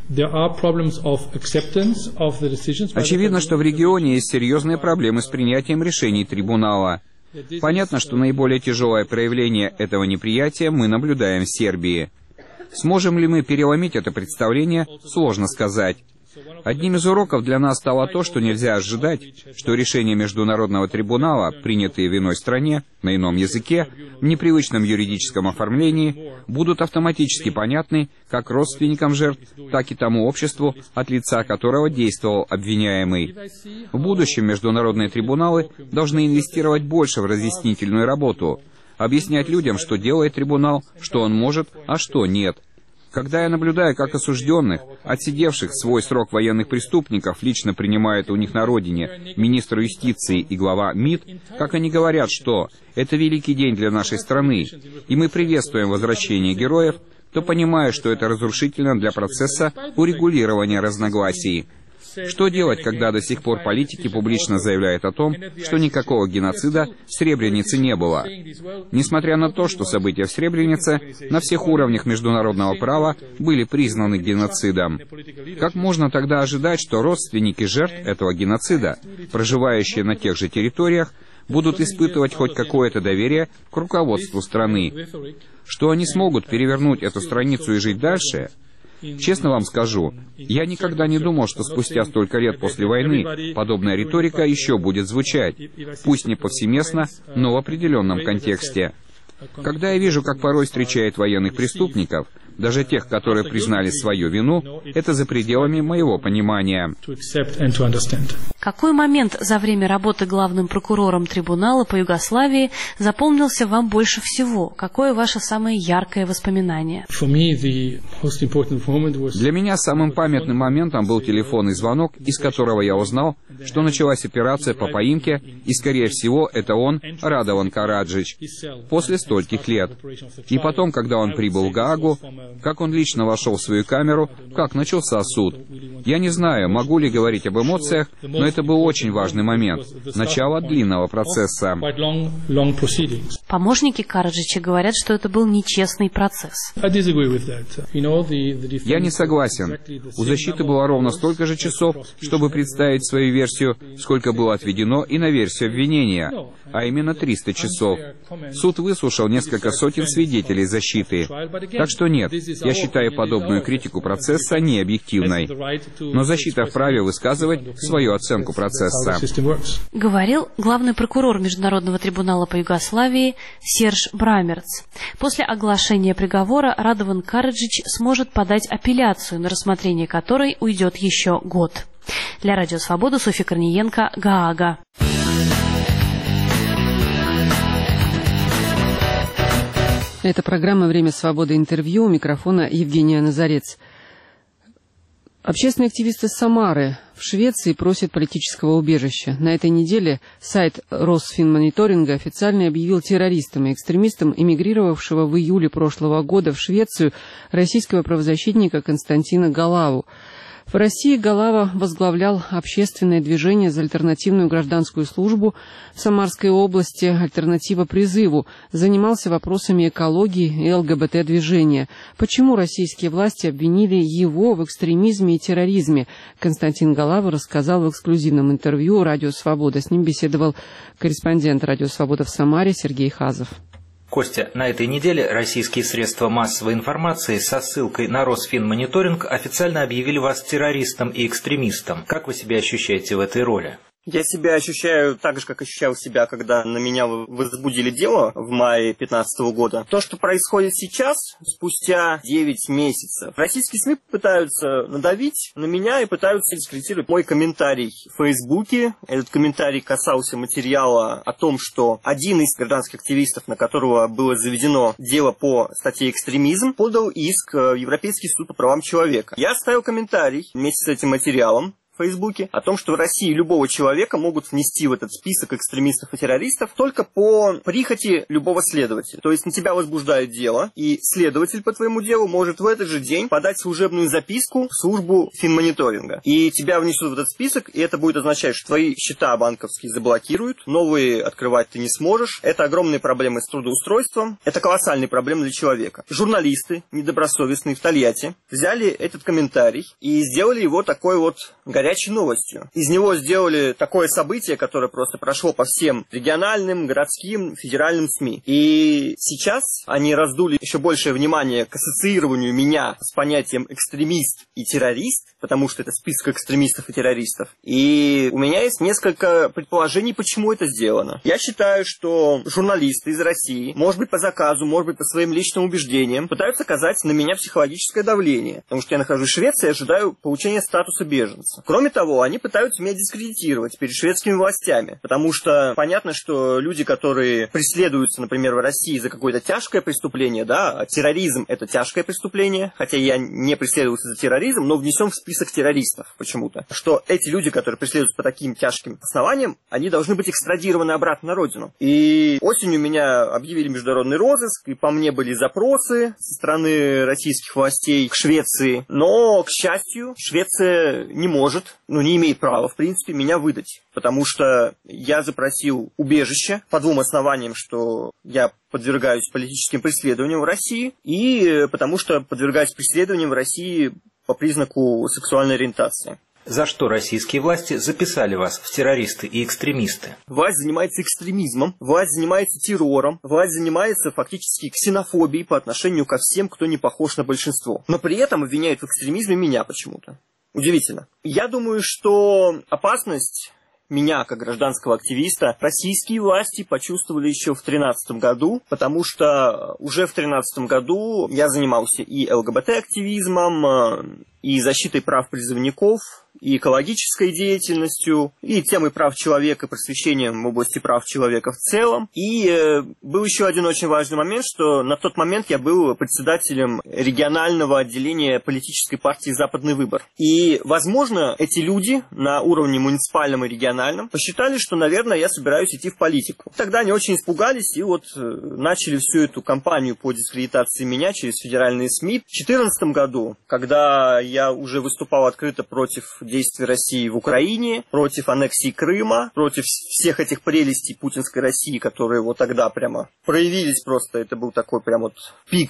Очевидно, что в регионе есть серьезные проблемы с принятием решений трибунала. Понятно, что наиболее тяжелое проявление этого неприятия мы наблюдаем в Сербии. Сможем ли мы переломить это представление, сложно сказать. Одним из уроков для нас стало то, что нельзя ожидать, что решения Международного трибунала, принятые в иной стране, на ином языке, в непривычном юридическом оформлении, будут автоматически понятны как родственникам жертв, так и тому обществу, от лица которого действовал обвиняемый. В будущем международные трибуналы должны инвестировать больше в разъяснительную работу, объяснять людям, что делает трибунал, что он может, а что нет. Когда я наблюдаю, как осужденных, отсидевших свой срок военных преступников, лично принимают у них на родине министр юстиции и глава МИД, как они говорят, что это великий день для нашей страны, и мы приветствуем возвращение героев, то понимаю, что это разрушительно для процесса урегулирования разногласий. Что делать, когда до сих пор политики публично заявляют о том, что никакого геноцида в Сребренице не было? Несмотря на то, что события в Сребренице на всех уровнях международного права были признаны геноцидом. Как можно тогда ожидать, что родственники жертв этого геноцида, проживающие на тех же территориях, будут испытывать хоть какое-то доверие к руководству страны? Что они смогут перевернуть эту страницу и жить дальше? Честно вам скажу, я никогда не думал, что спустя столько лет после войны подобная риторика еще будет звучать, пусть не повсеместно, но в определенном контексте. Когда я вижу, как порой встречают военных преступников, даже тех, которые признали свою вину, это за пределами моего понимания. Какой момент за время работы главным прокурором трибунала по Югославии запомнился вам больше всего? Какое ваше самое яркое воспоминание? Для меня самым памятным моментом был телефонный звонок, из которого я узнал, что началась операция по поимке, и, скорее всего, это он, Радован Караджич, после стольких лет. И потом, когда он прибыл в Гаагу, как он лично вошел в свою камеру, как начался суд. Я не знаю, могу ли говорить об эмоциях, но это был очень важный момент, начало длинного процесса. Помощники Караджича говорят, что это был нечестный процесс. Я не согласен. У защиты было ровно столько же часов, чтобы представить свою версию, сколько было отведено и на версию обвинения. а именно триста часов. Суд выслушал несколько сотен свидетелей защиты. Так что нет, я считаю подобную критику процесса необъективной. Но защита вправе высказывать свою оценку процесса. Говорил главный прокурор Международного трибунала по Югославии Серж Брамерц. После оглашения приговора Радован Караджич сможет подать апелляцию, на рассмотрение которой уйдет еще год. Для Радио Свобода Софья Корниенко, Гаага. Это программа «Время свободы. Интервью». У микрофона Евгения Назарец. Общественные активисты Самары в Швеции просят политического убежища. На этой неделе сайт Росфинмониторинга официально объявил террористом и экстремистом эмигрировавшего в июле прошлого года в Швецию российского правозащитника Константина Галаву. В России Галава возглавлял общественное движение за альтернативную гражданскую службу в Самарской области «Альтернатива призыву», занимался вопросами экологии и ЛГБТ-движения. Почему российские власти обвинили его в экстремизме и терроризме? Константин Галава рассказал в эксклюзивном интервью «Радио Свобода». С ним беседовал корреспондент «Радио Свобода» в Самаре Сергей Хазов. Костя, на этой неделе российские средства массовой информации со ссылкой на Росфинмониторинг официально объявили вас террористом и экстремистом. Как вы себя ощущаете в этой роли? Я себя ощущаю так же, как ощущал себя, когда на меня возбудили дело в мае две тысячи пятнадцатого года. То, что происходит сейчас, спустя девять месяцев, российские СМИ пытаются надавить на меня и пытаются дискредитировать мой комментарий в Фейсбуке. Этот комментарий касался материала о том, что один из гражданских активистов, на которого было заведено дело по статье «Экстремизм», подал иск в Европейский суд по правам человека. Я оставил комментарий вместе с этим материалом в Фейсбуке о том, что в России любого человека могут внести в этот список экстремистов и террористов только по прихоти любого следователя. То есть на тебя возбуждают дело, и следователь по твоему делу может в этот же день подать служебную записку в службу финмониторинга. И тебя внесут в этот список, и это будет означать, что твои счета банковские заблокируют, новые открывать ты не сможешь. Это огромные проблемы с трудоустройством, это колоссальные проблемы для человека. Журналисты, недобросовестные в Тольятти, взяли этот комментарий и сделали его такой вот горячей горячей новостью. Из него сделали такое событие, которое просто прошло по всем региональным, городским, федеральным СМИ. И сейчас они раздули еще большее внимание к ассоциированию меня с понятием экстремист и террорист, потому что это список экстремистов и террористов. И у меня есть несколько предположений, почему это сделано. Я считаю, что журналисты из России, может быть по заказу, может быть по своим личным убеждениям, пытаются оказать на меня психологическое давление, потому что я нахожусь в Швеции и ожидаю получения статуса беженца. Кроме того, они пытаются меня дискредитировать перед шведскими властями, потому что понятно, что люди, которые преследуются, например, в России за какое-то тяжкое преступление, да, а терроризм – это тяжкое преступление, хотя я не преследуюсь за терроризм, но внесен в список террористов почему-то, что эти люди, которые преследуются по таким тяжким основаниям, они должны быть экстрадированы обратно на родину. И осенью меня объявили международный розыск, и по мне были запросы со стороны российских властей к Швеции, но, к счастью, Швеция не может, ну, не имеет права, в принципе, меня выдать, потому что я запросил убежище по двум основаниям, что я подвергаюсь политическим преследованиям в России, и потому что подвергаюсь преследованиям в России по признаку сексуальной ориентации. За что российские власти записали вас в террористы и экстремисты? Власть занимается экстремизмом, власть занимается террором, власть занимается фактически ксенофобией по отношению ко всем, кто не похож на большинство. Но при этом обвиняют в экстремизме меня почему-то. Удивительно. Я думаю, что опасность меня, как гражданского активиста, российские власти почувствовали еще в две тысячи тринадцатом году, потому что уже в две тысячи тринадцатом году я занимался и ЛГБТ-активизмом, и защитой прав призывников, и экологической деятельностью, и темой прав человека, просвещением в области прав человека в целом. И э, был еще один очень важный момент, что на тот момент я был председателем регионального отделения политической партии «Западный выбор». И, возможно, эти люди на уровне муниципальном и региональном посчитали, что, наверное, я собираюсь идти в политику. Тогда они очень испугались и вот э, начали всю эту кампанию по дискредитации меня через федеральные СМИ. В две тысячи четырнадцатом году, когда я уже выступал открыто против действий России в Украине, против аннексии Крыма, против всех этих прелестей путинской России, которые вот тогда прямо проявились просто. Это был такой прям вот пик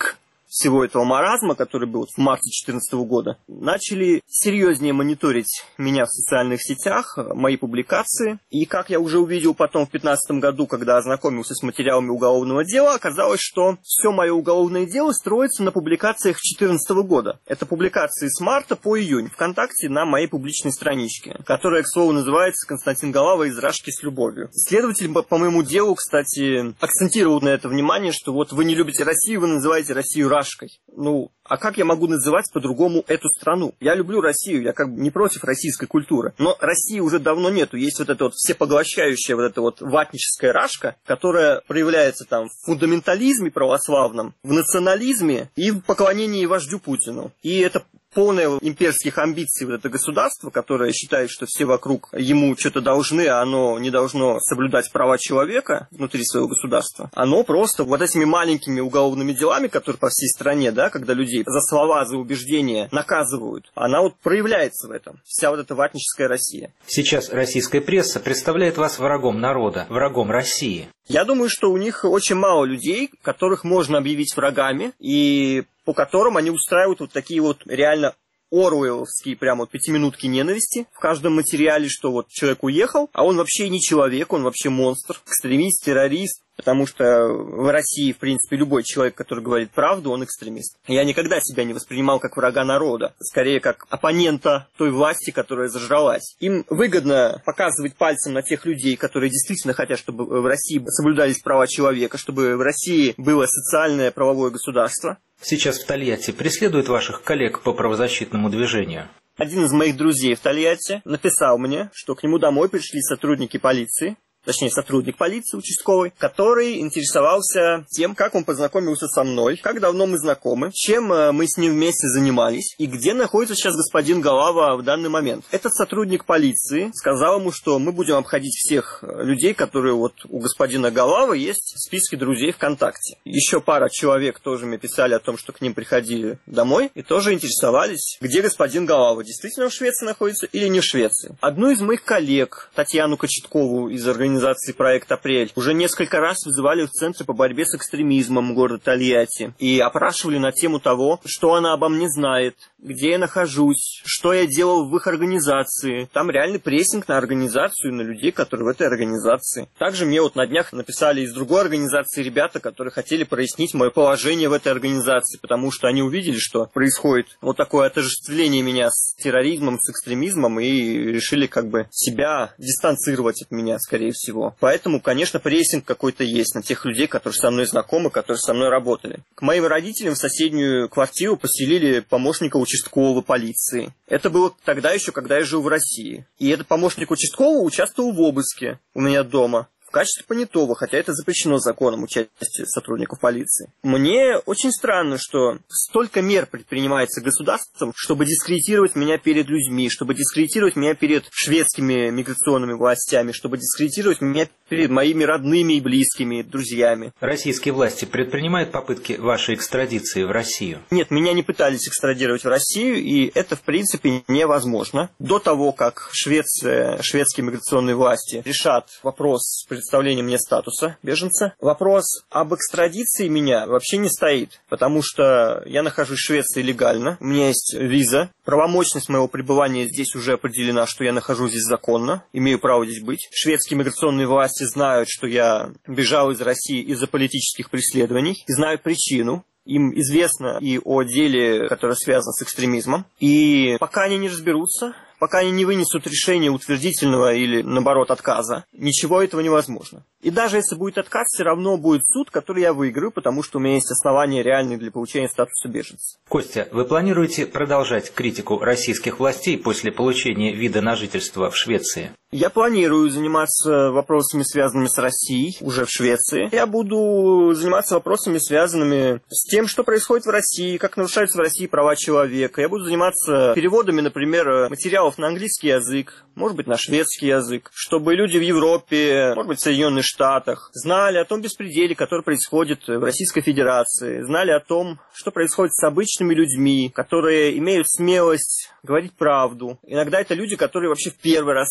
всего этого маразма, который был в марте две тысячи четырнадцатого года, начали серьезнее мониторить меня в социальных сетях, мои публикации. И, как я уже увидел потом в две тысячи пятнадцатом году, когда ознакомился с материалами уголовного дела, оказалось, что все мое уголовное дело строится на публикациях две тысячи четырнадцатого года. Это публикации с марта по июнь ВКонтакте на моей публичной страничке, которая, к слову, называется «Константин Голава из Рашки с любовью». Следователь по моему делу, кстати, акцентировал на это внимание, что вот вы не любите Россию, вы называете Россию Рашкой. Ну, а как я могу называть по-другому эту страну? Я люблю Россию, я как бы не против российской культуры. Но России уже давно нету. Есть вот эта вот всепоглощающая вот эта вот ватническая Рашка, которая проявляется там в фундаментализме православном, в национализме и в поклонении вождю Путину. И это полное имперских амбиций вот это государство, которое считает, что все вокруг ему что-то должны, а оно не должно соблюдать права человека внутри своего государства, оно просто вот этими маленькими уголовными делами, которые по всей стране, да, когда людей за слова, за убеждения наказывают, она вот проявляется в этом. Вся вот эта ватническая Россия. Сейчас российская пресса представляет вас врагом народа, врагом России. Я думаю, что у них очень мало людей, которых можно объявить врагами, и по которым они устраивают вот такие вот реально оруэлловские прямо вот пятиминутки ненависти в каждом материале, что вот человек уехал, а он вообще не человек, он вообще монстр, экстремист, террорист. Потому что в России, в принципе, любой человек, который говорит правду, он экстремист. Я никогда себя не воспринимал как врага народа, скорее как оппонента той власти, которая зажралась. Им выгодно показывать пальцем на тех людей, которые действительно хотят, чтобы в России соблюдались права человека, чтобы в России было социальное правовое государство. Сейчас в Тольятти преследуют ваших коллег по правозащитному движению. Один из моих друзей в Тольятти написал мне, что к нему домой пришли сотрудники полиции, точнее, сотрудник полиции участковый, который интересовался тем, как он познакомился со мной, как давно мы знакомы, чем мы с ним вместе занимались и где находится сейчас господин Голава в данный момент. Этот сотрудник полиции сказал ему, что мы будем обходить всех людей, которые вот у господина Голавы есть в списке друзей ВКонтакте. Еще пара человек тоже мне писали о том, что к ним приходили домой и тоже интересовались, где господин Голава, действительно в Швеции находится или не в Швеции. Одну из моих коллег, Татьяну Кочеткову из организации организации «Проект Апрель» уже несколько раз вызывали в Центр по борьбе с экстремизмом города Тольятти и опрашивали на тему того, что она обо мне знает, где я нахожусь, что я делал в их организации. Там реальный прессинг на организацию, на людей, которые в этой организации. Также мне вот на днях написали из другой организации ребята, которые хотели прояснить мое положение в этой организации, потому что они увидели, что происходит вот такое отождествление меня с терроризмом, с экстремизмом, и решили как бы себя дистанцировать от меня, скорее всего. Поэтому, конечно, прессинг какой-то есть на тех людей, которые со мной знакомы, которые со мной работали. К моим родителям в соседнюю квартиру поселили помощника участкового полиции. Это было тогда еще, когда я жил в России. И этот помощник участкового участвовал в обыске у меня дома в качестве понятого, хотя это запрещено законом, участие сотрудников полиции. Мне очень странно, что столько мер предпринимается государством, чтобы дискредитировать меня перед людьми, чтобы дискредитировать меня перед шведскими миграционными властями, чтобы дискредитировать меня перед моими родными и близкими, друзьями. Российские власти предпринимают попытки вашей экстрадиции в Россию? Нет, меня не пытались экстрадировать в Россию, и это, в принципе, невозможно. До того, как Швеция, шведские миграционные власти решат вопрос с предоставлением мне статуса беженца, вопрос об экстрадиции меня вообще не стоит, потому что я нахожусь в Швеции легально, у меня есть виза, правомочность моего пребывания здесь уже определена, что я нахожусь здесь законно, имею право здесь быть. Шведские миграционные власти знают, что я бежал из России из-за политических преследований, и знают причину. Им известно и о деле, которое связано с экстремизмом. И пока они не разберутся, пока они не вынесут решение утвердительного или, наоборот, отказа, ничего этого невозможно. И даже если будет отказ, все равно будет суд, который я выиграю, потому что у меня есть основания реальные для получения статуса беженца. Костя, вы планируете продолжать критику российских властей после получения вида на жительство в Швеции? Я планирую заниматься вопросами, связанными с Россией, уже в Швеции. Я буду заниматься вопросами, связанными с тем, что происходит в России, как нарушаются в России права человека. Я буду заниматься переводами, например, материалов на английский язык, может быть, на шведский язык, чтобы люди в Европе, может быть, в Соединенных Штатах знали о том беспределе, который происходит в Российской Федерации, знали о том, что происходит с обычными людьми, которые имеют смелость говорить правду. Иногда это люди, которые вообще в первый раз сказали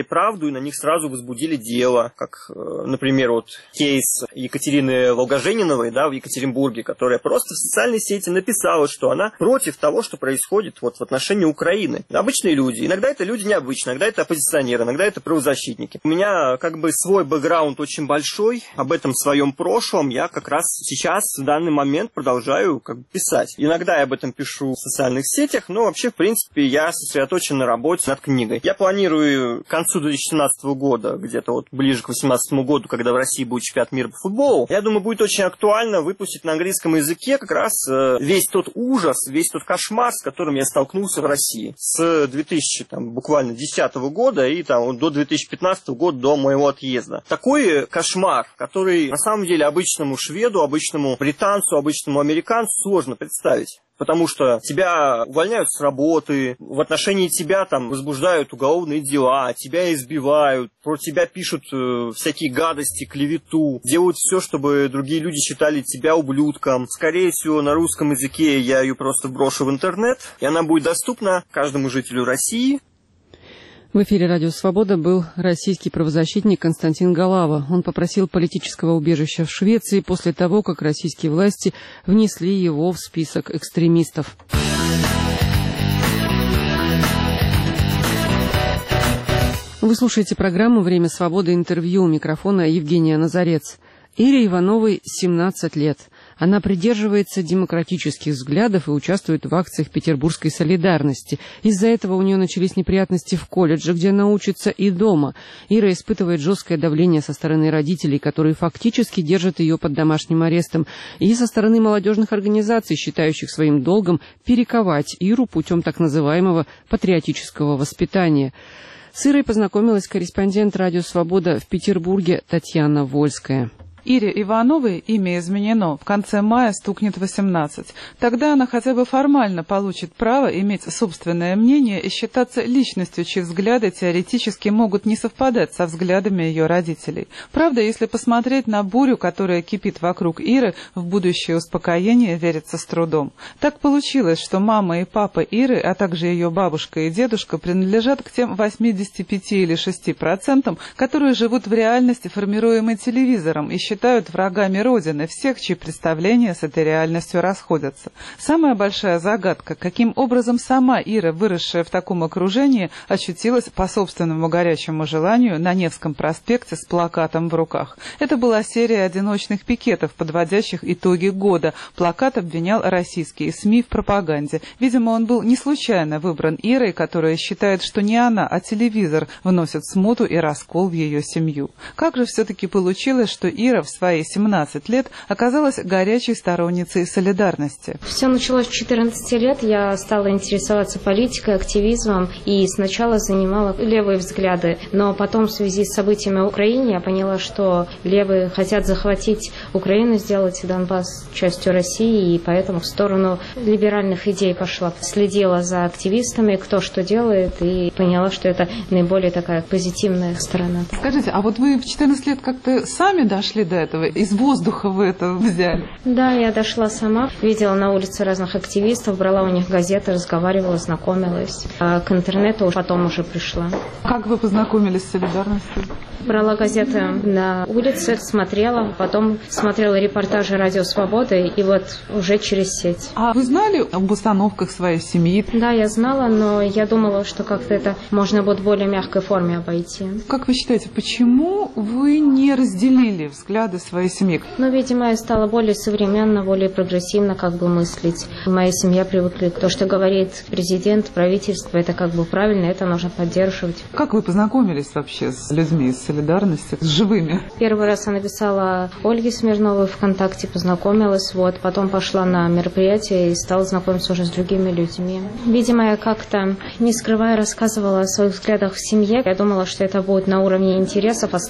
правду, и на них сразу возбудили дело, как, например, вот кейс Екатерины Волгожениновой, да, в Екатеринбурге, которая просто в социальной сети написала, что она против того, что происходит вот в отношении Украины. Обычные люди. Иногда это люди необычные, иногда это оппозиционеры, иногда это правозащитники. У меня как бы свой бэкграунд очень большой, об этом своем прошлом я как раз сейчас, в данный момент, продолжаю как бы писать. Иногда я об этом пишу в социальных сетях, но вообще, в принципе, я сосредоточен на работе над книгой. Я планирую к концу две тысячи семнадцатого года, где-то вот ближе к восемнадцатому году, когда в России будет чемпионат мира по футболу, я думаю, будет очень актуально выпустить на английском языке как раз весь тот ужас, весь тот кошмар, с которым я столкнулся в России. С две тысячи, там, буквально десятого года и там, до две тысячи пятнадцатого года, до моего отъезда. Такой кошмар, который на самом деле обычному шведу, обычному британцу, обычному американцу сложно представить. Потому что тебя увольняют с работы, в отношении тебя там возбуждают уголовные дела, тебя избивают, про тебя пишут э, всякие гадости, клевету, делают все, чтобы другие люди считали тебя ублюдком. Скорее всего, на русском языке я ее просто брошу в интернет, и она будет доступна каждому жителю России. В эфире «Радио Свобода» был российский правозащитник Константин Голава. Он попросил политического убежища в Швеции после того, как российские власти внесли его в список экстремистов. Вы слушаете программу «Время свободы. Интервью». У микрофона Евгения Назарец. Ире Ивановой семнадцать лет. Она придерживается демократических взглядов и участвует в акциях петербургской солидарности. Из-за этого у нее начались неприятности в колледже, где она учится, и дома. Ира испытывает жесткое давление со стороны родителей, которые фактически держат ее под домашним арестом, и со стороны молодежных организаций, считающих своим долгом перековать Иру путем так называемого патриотического воспитания. С Ирой познакомилась корреспондент «Радио Свобода» в Петербурге Татьяна Вольская. Ире Ивановой имя изменено. В конце мая стукнет восемнадцать. Тогда она хотя бы формально получит право иметь собственное мнение и считаться личностью, чьи взгляды теоретически могут не совпадать со взглядами ее родителей. Правда, если посмотреть на бурю, которая кипит вокруг Иры, в будущее успокоение верится с трудом. Так получилось, что мама и папа Иры, а также ее бабушка и дедушка принадлежат к тем восьмидесяти пяти или шести процентам, которые живут в реальности, формируемой телевизором, и считают врагами Родины всех, чьи представления с этой реальностью расходятся. Самая большая загадка, каким образом сама Ира, выросшая в таком окружении, очутилась по собственному горячему желанию на Невском проспекте с плакатом в руках. Это была серия одиночных пикетов, подводящих итоги года. Плакат обвинял российские СМИ в пропаганде. Видимо, он был не случайно выбран Ирой, которая считает, что не она, а телевизор вносит смуту и раскол в ее семью. Как же все-таки получилось, что Ира в свои семнадцать лет оказалась горячей сторонницей солидарности? Все началось с четырнадцати лет. Я стала интересоваться политикой, активизмом и сначала занимала левые взгляды. Но потом в связи с событиями в Украине я поняла, что левые хотят захватить Украину, сделать Донбасс частью России, и поэтому в сторону либеральных идей пошла. Следила за активистами, кто что делает, и поняла, что это наиболее такая позитивная сторона. Скажите, а вот вы в четырнадцать лет как-то сами дошли до этого? Из воздуха вы это взяли? Да, я дошла сама. Видела на улице разных активистов, брала у них газеты, разговаривала, знакомилась. А к интернету потом уже пришла. Как вы познакомились с солидарностью? Брала газеты на улице, смотрела, потом смотрела репортажи «Радио Свобода», и вот уже через сеть. А вы знали об установках своей семьи? Да, я знала, но я думала, что как-то это можно будет в более мягкой форме обойти. Как вы считаете, почему вы не разделили взгляды своей семьи? Ну, видимо, я стала более современно, более прогрессивно как бы мыслить. Моя семья привыкла к тому, что говорит президент, правительство, это как бы правильно, это нужно поддерживать. Как вы познакомились вообще с людьми из солидарности, с живыми? Первый раз я написала Ольге Смирновой ВКонтакте, познакомилась, вот, потом пошла на мероприятие и стала знакомиться уже с другими людьми. Видимо, я как-то, не скрывая, рассказывала о своих взглядах в семье. Я думала, что это будет на уровне интересов оставаться.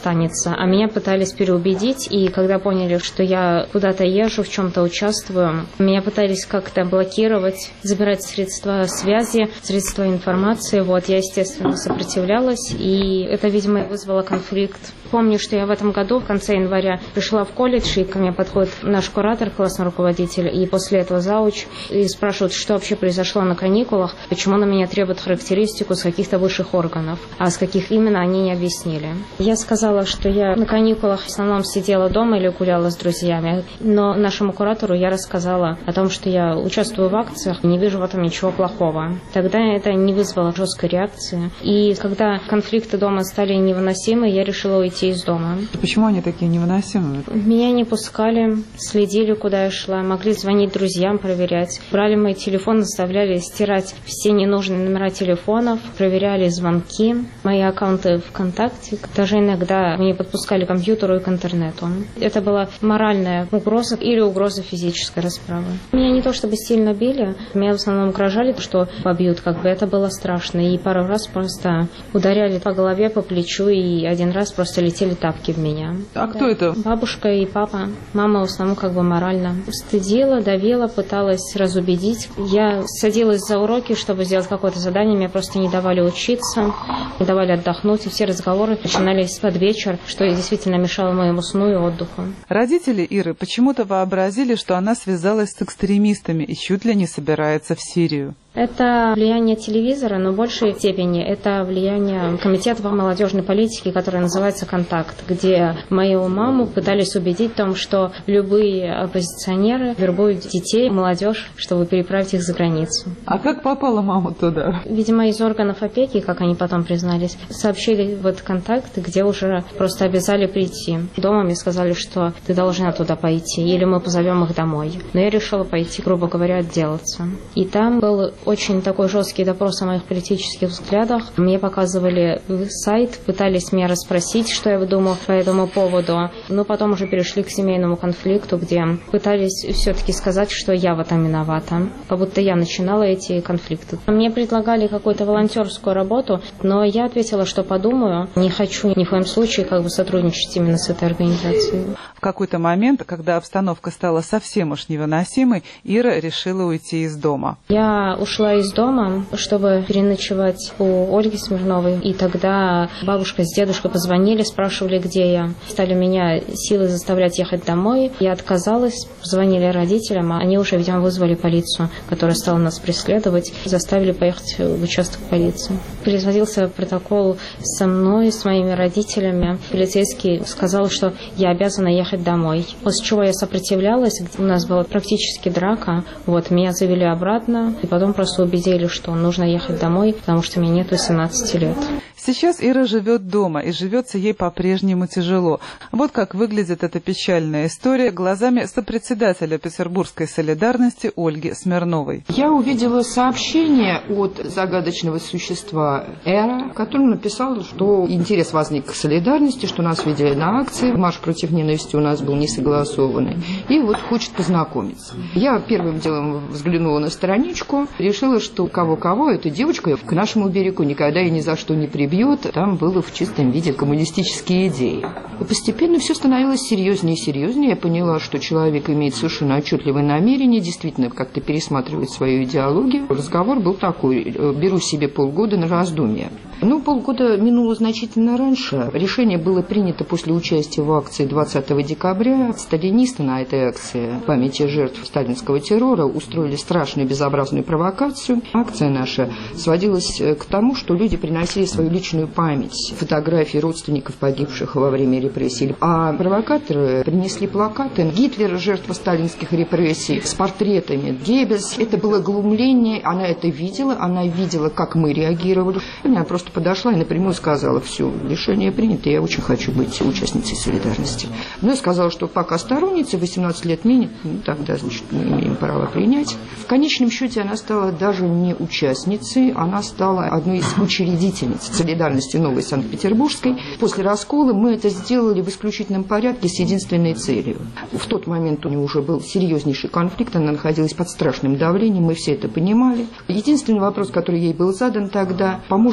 останется. А меня пытались переубедить, и когда поняли, что я куда-то езжу, в чем-то участвую, меня пытались как-то блокировать, забирать средства связи, средства информации. Вот, я, естественно, сопротивлялась, и это, видимо, вызвало конфликт. Помню, что я в этом году, в конце января, пришла в колледж, и ко мне подходит наш куратор, классный руководитель, и после этого зауч, и спрашивают, что вообще произошло на каникулах, почему на меня требуют характеристику с каких-то высших органов, а с каких именно они не объяснили. Я сказала, что я на каникулах в основном сидела дома или гуляла с друзьями, но нашему куратору я рассказала о том, что я участвую в акциях, не вижу в этом ничего плохого. Тогда это не вызвало жесткой реакции, и когда конфликты дома стали невыносимы, я решила уйти из дома. Почему они такие невыносимые? Меня не пускали, следили, куда я шла, могли звонить друзьям, проверять. Брали мой телефон, заставляли стирать все ненужные номера телефонов, проверяли звонки, мои аккаунты ВКонтакте. Даже иногда мне подпускали к компьютеру и к интернету. Это была моральная угроза или угроза физической расправы. Меня не то чтобы сильно били, меня в основном угрожали, что побьют, как бы это было страшно. И пару раз просто ударяли по голове, по плечу, и один раз просто летели тапки в меня. А да. Кто это? Бабушка и папа. Мама в основном как бы морально. Стыдила, давила, пыталась разубедить. Я садилась за уроки, чтобы сделать какое-то задание, мне просто не давали учиться, не давали отдохнуть, и все разговоры начинались под вечер, что действительно мешало моему сну и отдыху. Родители Иры почему-то вообразили, что она связалась с экстремистами и чуть ли не собирается в Сирию. Это влияние телевизора, но в большей степени это влияние комитета по молодежной политике, который называется «Контакт», где мою маму пытались убедить в том, что любые оппозиционеры вербуют детей, молодежь, чтобы переправить их за границу. А как попала мама туда? Видимо, из органов опеки, как они потом признались, сообщили в этот «Контакт», где уже просто обязали прийти. Дома мне сказали, что ты должна туда пойти, или мы позовем их домой. Но я решила пойти, грубо говоря, отделаться. И там был очень такой жесткий допрос о моих политических взглядах. Мне показывали сайт, пытались меня расспросить, что я думаю по этому поводу. Но потом уже перешли к семейному конфликту, где пытались все-таки сказать, что я в этом виновата. Как будто я начинала эти конфликты. Мне предлагали какую-то волонтерскую работу, но я ответила, что подумаю. Не хочу ни в коем случае как бы сотрудничать именно с этой организацией. В какой-то момент, когда обстановка стала совсем уж невыносимой, Ира решила уйти из дома. Я ушла из дома, чтобы переночевать у Ольги Смирновой. И тогда бабушка с дедушкой позвонили, спрашивали, где я. Стали меня силой заставлять ехать домой. Я отказалась, позвонили родителям, а они уже, видимо, вызвали полицию, которая стала нас преследовать, и заставили поехать в участок полиции. Производился протокол со мной, с моими родителями. Полицейский сказал, что я обязана ехать домой. После чего я сопротивлялась, у нас была практически драка. Вот, меня завели обратно, и потом просто убедили, что нужно ехать домой, потому что мне нет восемнадцати лет. Сейчас Ира живет дома, и живется ей по-прежнему тяжело. Вот как выглядит эта печальная история глазами сопредседателя Петербургской солидарности Ольги Смирновой. Я увидела сообщение от загадочного существа Эра, который написал, что интерес возник к солидарности, что нас видели на акции, марш против ненависти у нас был не согласованный, и вот хочет познакомиться. Я первым делом взглянула на страничку, решила, что кого-кого, эта девочка к нашему берегу никогда и ни за что не прибьет. Там было в чистом виде коммунистические идеи. И постепенно все становилось серьезнее и серьезнее. Я поняла, что человек имеет совершенно отчетливое намерение действительно как-то пересматривать свою идеологию. Разговор был такой: беру себе полгода на раздумье. Ну, полгода минуло значительно раньше. Решение было принято после участия в акции двадцатого декабря. Сталинисты на этой акции памяти жертв сталинского террора устроили страшную безобразную провокацию. Акция наша сводилась к тому, что люди приносили свою личную память, фотографии родственников погибших во время репрессий. А провокаторы принесли плакаты «Гитлер, жертва сталинских репрессий», с портретами Геббельс. Это было глумление, она это видела, она видела, как мы реагировали. Она просто подошла и напрямую сказала: все, решение принято, я очень хочу быть участницей солидарности. Но я сказала, что пока сторонница, восемнадцать лет минет, ну, тогда, значит, мы имеем право принять. В конечном счете она стала даже не участницей, она стала одной из учредительниц солидарности новой Санкт-Петербургской. После раскола мы это сделали в исключительном порядке с единственной целью. В тот момент у нее уже был серьезнейший конфликт, она находилась под страшным давлением, мы все это понимали. Единственный вопрос, который ей был задан тогда: поможет ли тебе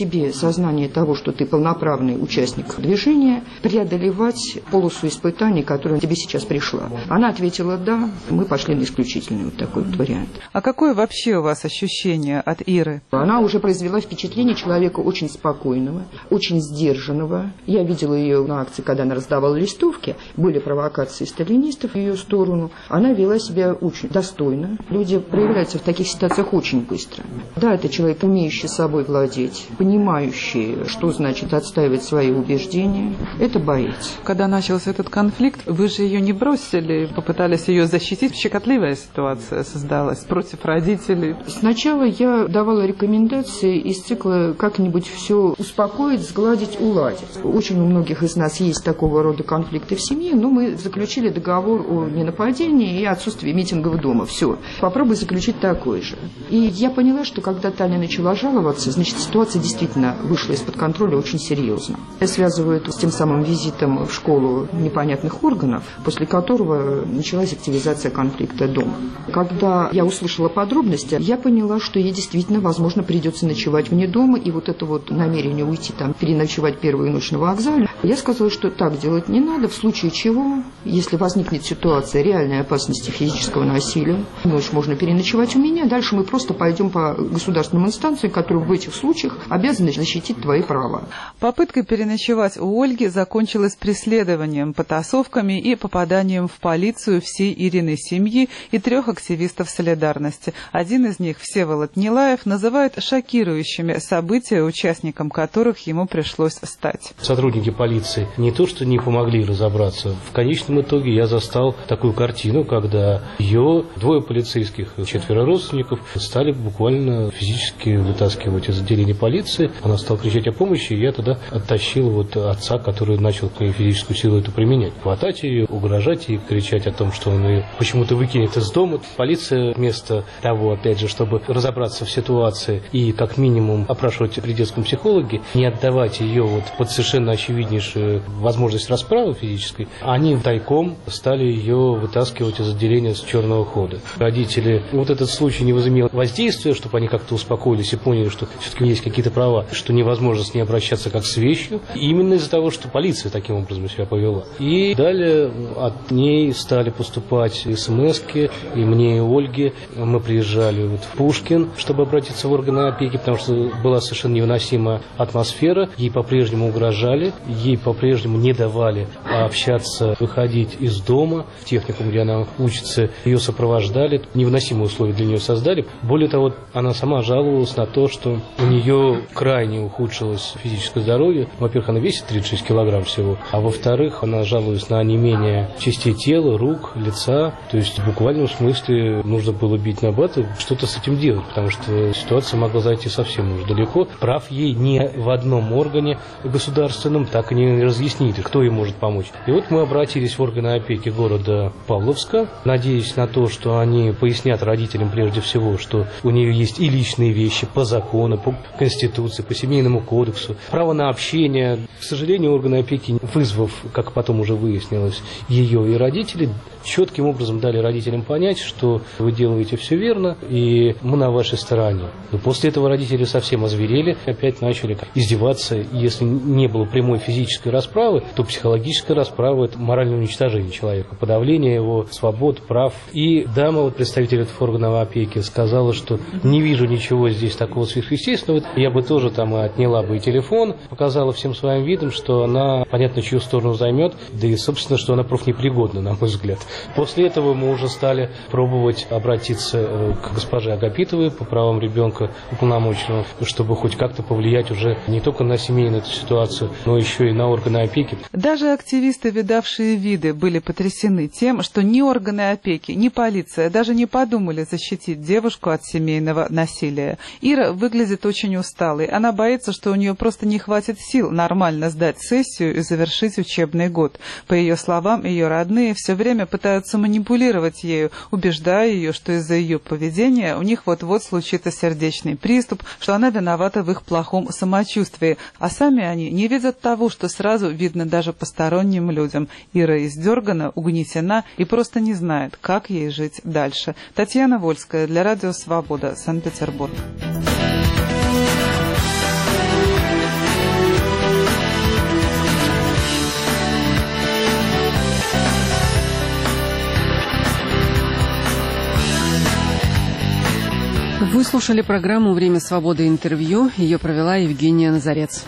себе сознание того, что ты полноправный участник движения, преодолевать полосу испытаний, которая тебе сейчас пришла. Она ответила «да», мы пошли на исключительный вот такой вот вариант. А какое вообще у вас ощущение от Иры? Она уже произвела впечатление человека очень спокойного, очень сдержанного. Я видела ее на акции, когда она раздавала листовки, были провокации сталинистов в ее сторону. Она вела себя очень достойно. Люди проявляются в таких ситуациях очень быстро. Да, это человек, умеющий собой владеть, понимающий, что значит отстаивать свои убеждения. Это боец. Когда начался этот конфликт, вы же ее не бросили, попытались ее защитить. Щекотливая ситуация создалась против родителей. Сначала я давала рекомендации из цикла как-нибудь все успокоить, сгладить, уладить. Очень у многих из нас есть такого рода конфликты в семье, но мы заключили договор о ненападении и отсутствии митингов дома. Все. Попробуй заключить такой же. И я поняла, что когда Таня начала жаловаться, значит, ситуация действительно вышла из-под контроля очень серьезно. Я связываю это с тем самым визитом в школу непонятных органов, после которого началась активизация конфликта дома. Когда я услышала подробности, я поняла, что ей действительно, возможно, придется ночевать вне дома, и вот это вот намерение уйти там, переночевать первую ночь на вокзале, я сказала, что так делать не надо, в случае чего, если возникнет ситуация реальной опасности физического насилия, ночь можно переночевать у меня, дальше мы просто пойдем по государственным инстанциям, которые в этих случаях обязаны защитить твои права. Попытка переночевать у Ольги закончилась преследованием, потасовками и попаданием в полицию всей Ириной семьи и трех активистов солидарности. Один из них, Всеволод Нилаев, называет шокирующими события, участником которых ему пришлось стать. Сотрудники полиции не то что не помогли разобраться, в конечном итоге я застал такую картину, когда ее двое полицейских, четверо родственников, стали буквально физически вытаскивать из отделения полиции. Она стала кричать о помощи, и я тогда оттащил вот отца, который начал физическую силу эту применять. Хватать ее, угрожать ей, кричать о том, что он ее почему-то выкинет из дома. Полиция вместо того, опять же, чтобы разобраться в ситуации и как минимум опрашивать при детском психологе, не отдавать ее вот под совершенно очевиднейшую возможность расправы физической, они тайком стали ее вытаскивать из отделения с черного хода. Родители, вот этот случай не возымел воздействия, чтобы они как-то успокоились и поняли, что все-таки есть какие-то права, что невозможно с ней обращаться как с вещью, именно из-за того, что полиция таким образом себя повела. И далее от ней стали поступать смски, и мне, и Ольге. Мы приезжали вот в Пушкин, чтобы обратиться в органы опеки, потому что была совершенно невыносимая атмосфера. Ей по-прежнему угрожали, ей по-прежнему не давали общаться, выходить из дома. В техникум, где она учится, ее сопровождали. Невыносимые условия для нее создали. Более того, она сама жаловалась на то, что у нее крайне ухудшилось физическое здоровье. Во-первых, она весит тридцать шесть килограмм всего, а во-вторых, она жалуется на онемение частей тела, рук, лица. То есть в буквальном смысле нужно было бить на бат и что-то с этим делать, потому что ситуация могла зайти совсем уж далеко. Прав ей ни в одном органе государственном так и не разъяснили, кто ей может помочь. И вот мы обратились в органы опеки города Павловска, надеясь на то, что они пояснят родителям прежде всего, что у нее есть и личные вещи по закону, по Конституции, по Семейному кодексу, право на общение. К сожалению, органы опеки, вызвав, как потом уже выяснилось, ее и родителей, четким образом дали родителям понять, что вы делаете все верно, и мы на вашей стороне. Но после этого родители совсем озверели, опять начали издеваться. Если не было прямой физической расправы, то психологическая расправа – это моральное уничтожение человека, подавление его свобод, прав. И дама, вот представитель этого органа опеки, сказала, что не вижу ничего здесь такого сверхъестественного. Я бы тоже там отняла бы и телефон, показала всем своим видом, что она, понятно, чью сторону займет, да и, собственно, что она профнепригодна, на мой взгляд. После этого мы уже стали пробовать обратиться к госпоже Агапитовой по правам ребенка уполномоченного, чтобы хоть как-то повлиять уже не только на семейную эту ситуацию, но еще и на органы опеки. Даже активисты, видавшие виды, были потрясены тем, что ни органы опеки, ни полиция даже не подумали защитить девушку от семейного насилия. Ира выглядит очень усталой. Она боится, что у нее просто не хватит сил нормально сдать сессию и завершить учебный год. По ее словам, ее родные все время пытаются манипулировать ею, убеждая ее, что из-за ее поведения у них вот-вот случится сердечный приступ, что она виновата в их плохом самочувствии. А сами они не видят того, что сразу видно даже посторонним людям. Ира издергана, угнетена и просто не знает, как ей жить дальше. Татьяна Вольская для Радио Свобода, Санкт-Петербург. Вы слушали программу «Время свободы. Интервью». Ее провела Евгения Назарец.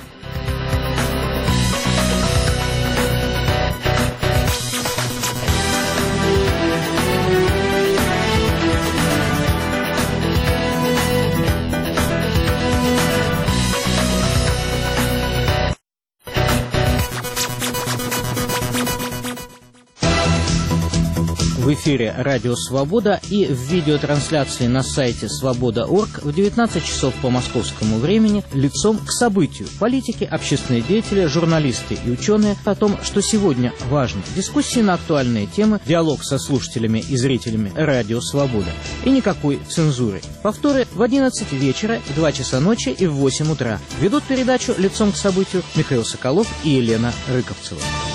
В эфире «Радио Свобода» и в видеотрансляции на сайте свобода точка орг в девятнадцать часов по московскому времени «Лицом к событию». Политики, общественные деятели, журналисты и ученые о том, что сегодня важно. Дискуссии на актуальные темы, диалог со слушателями и зрителями «Радио Свобода». И никакой цензуры. Повторы в одиннадцать вечера, в два часа ночи и в восемь утра. Ведут передачу «Лицом к событию» Михаил Соколов и Елена Рыковцева.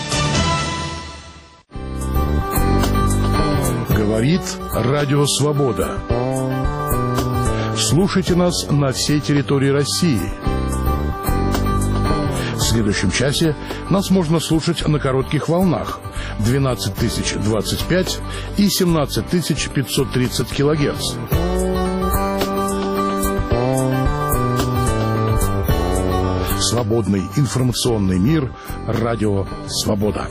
Говорит Радио Свобода. Слушайте нас на всей территории России. В следующем часе нас можно слушать на коротких волнах двенадцать тысяч двадцать пять и семнадцать тысяч пятьсот тридцать килогерц. Свободный информационный мир. Радио Свобода.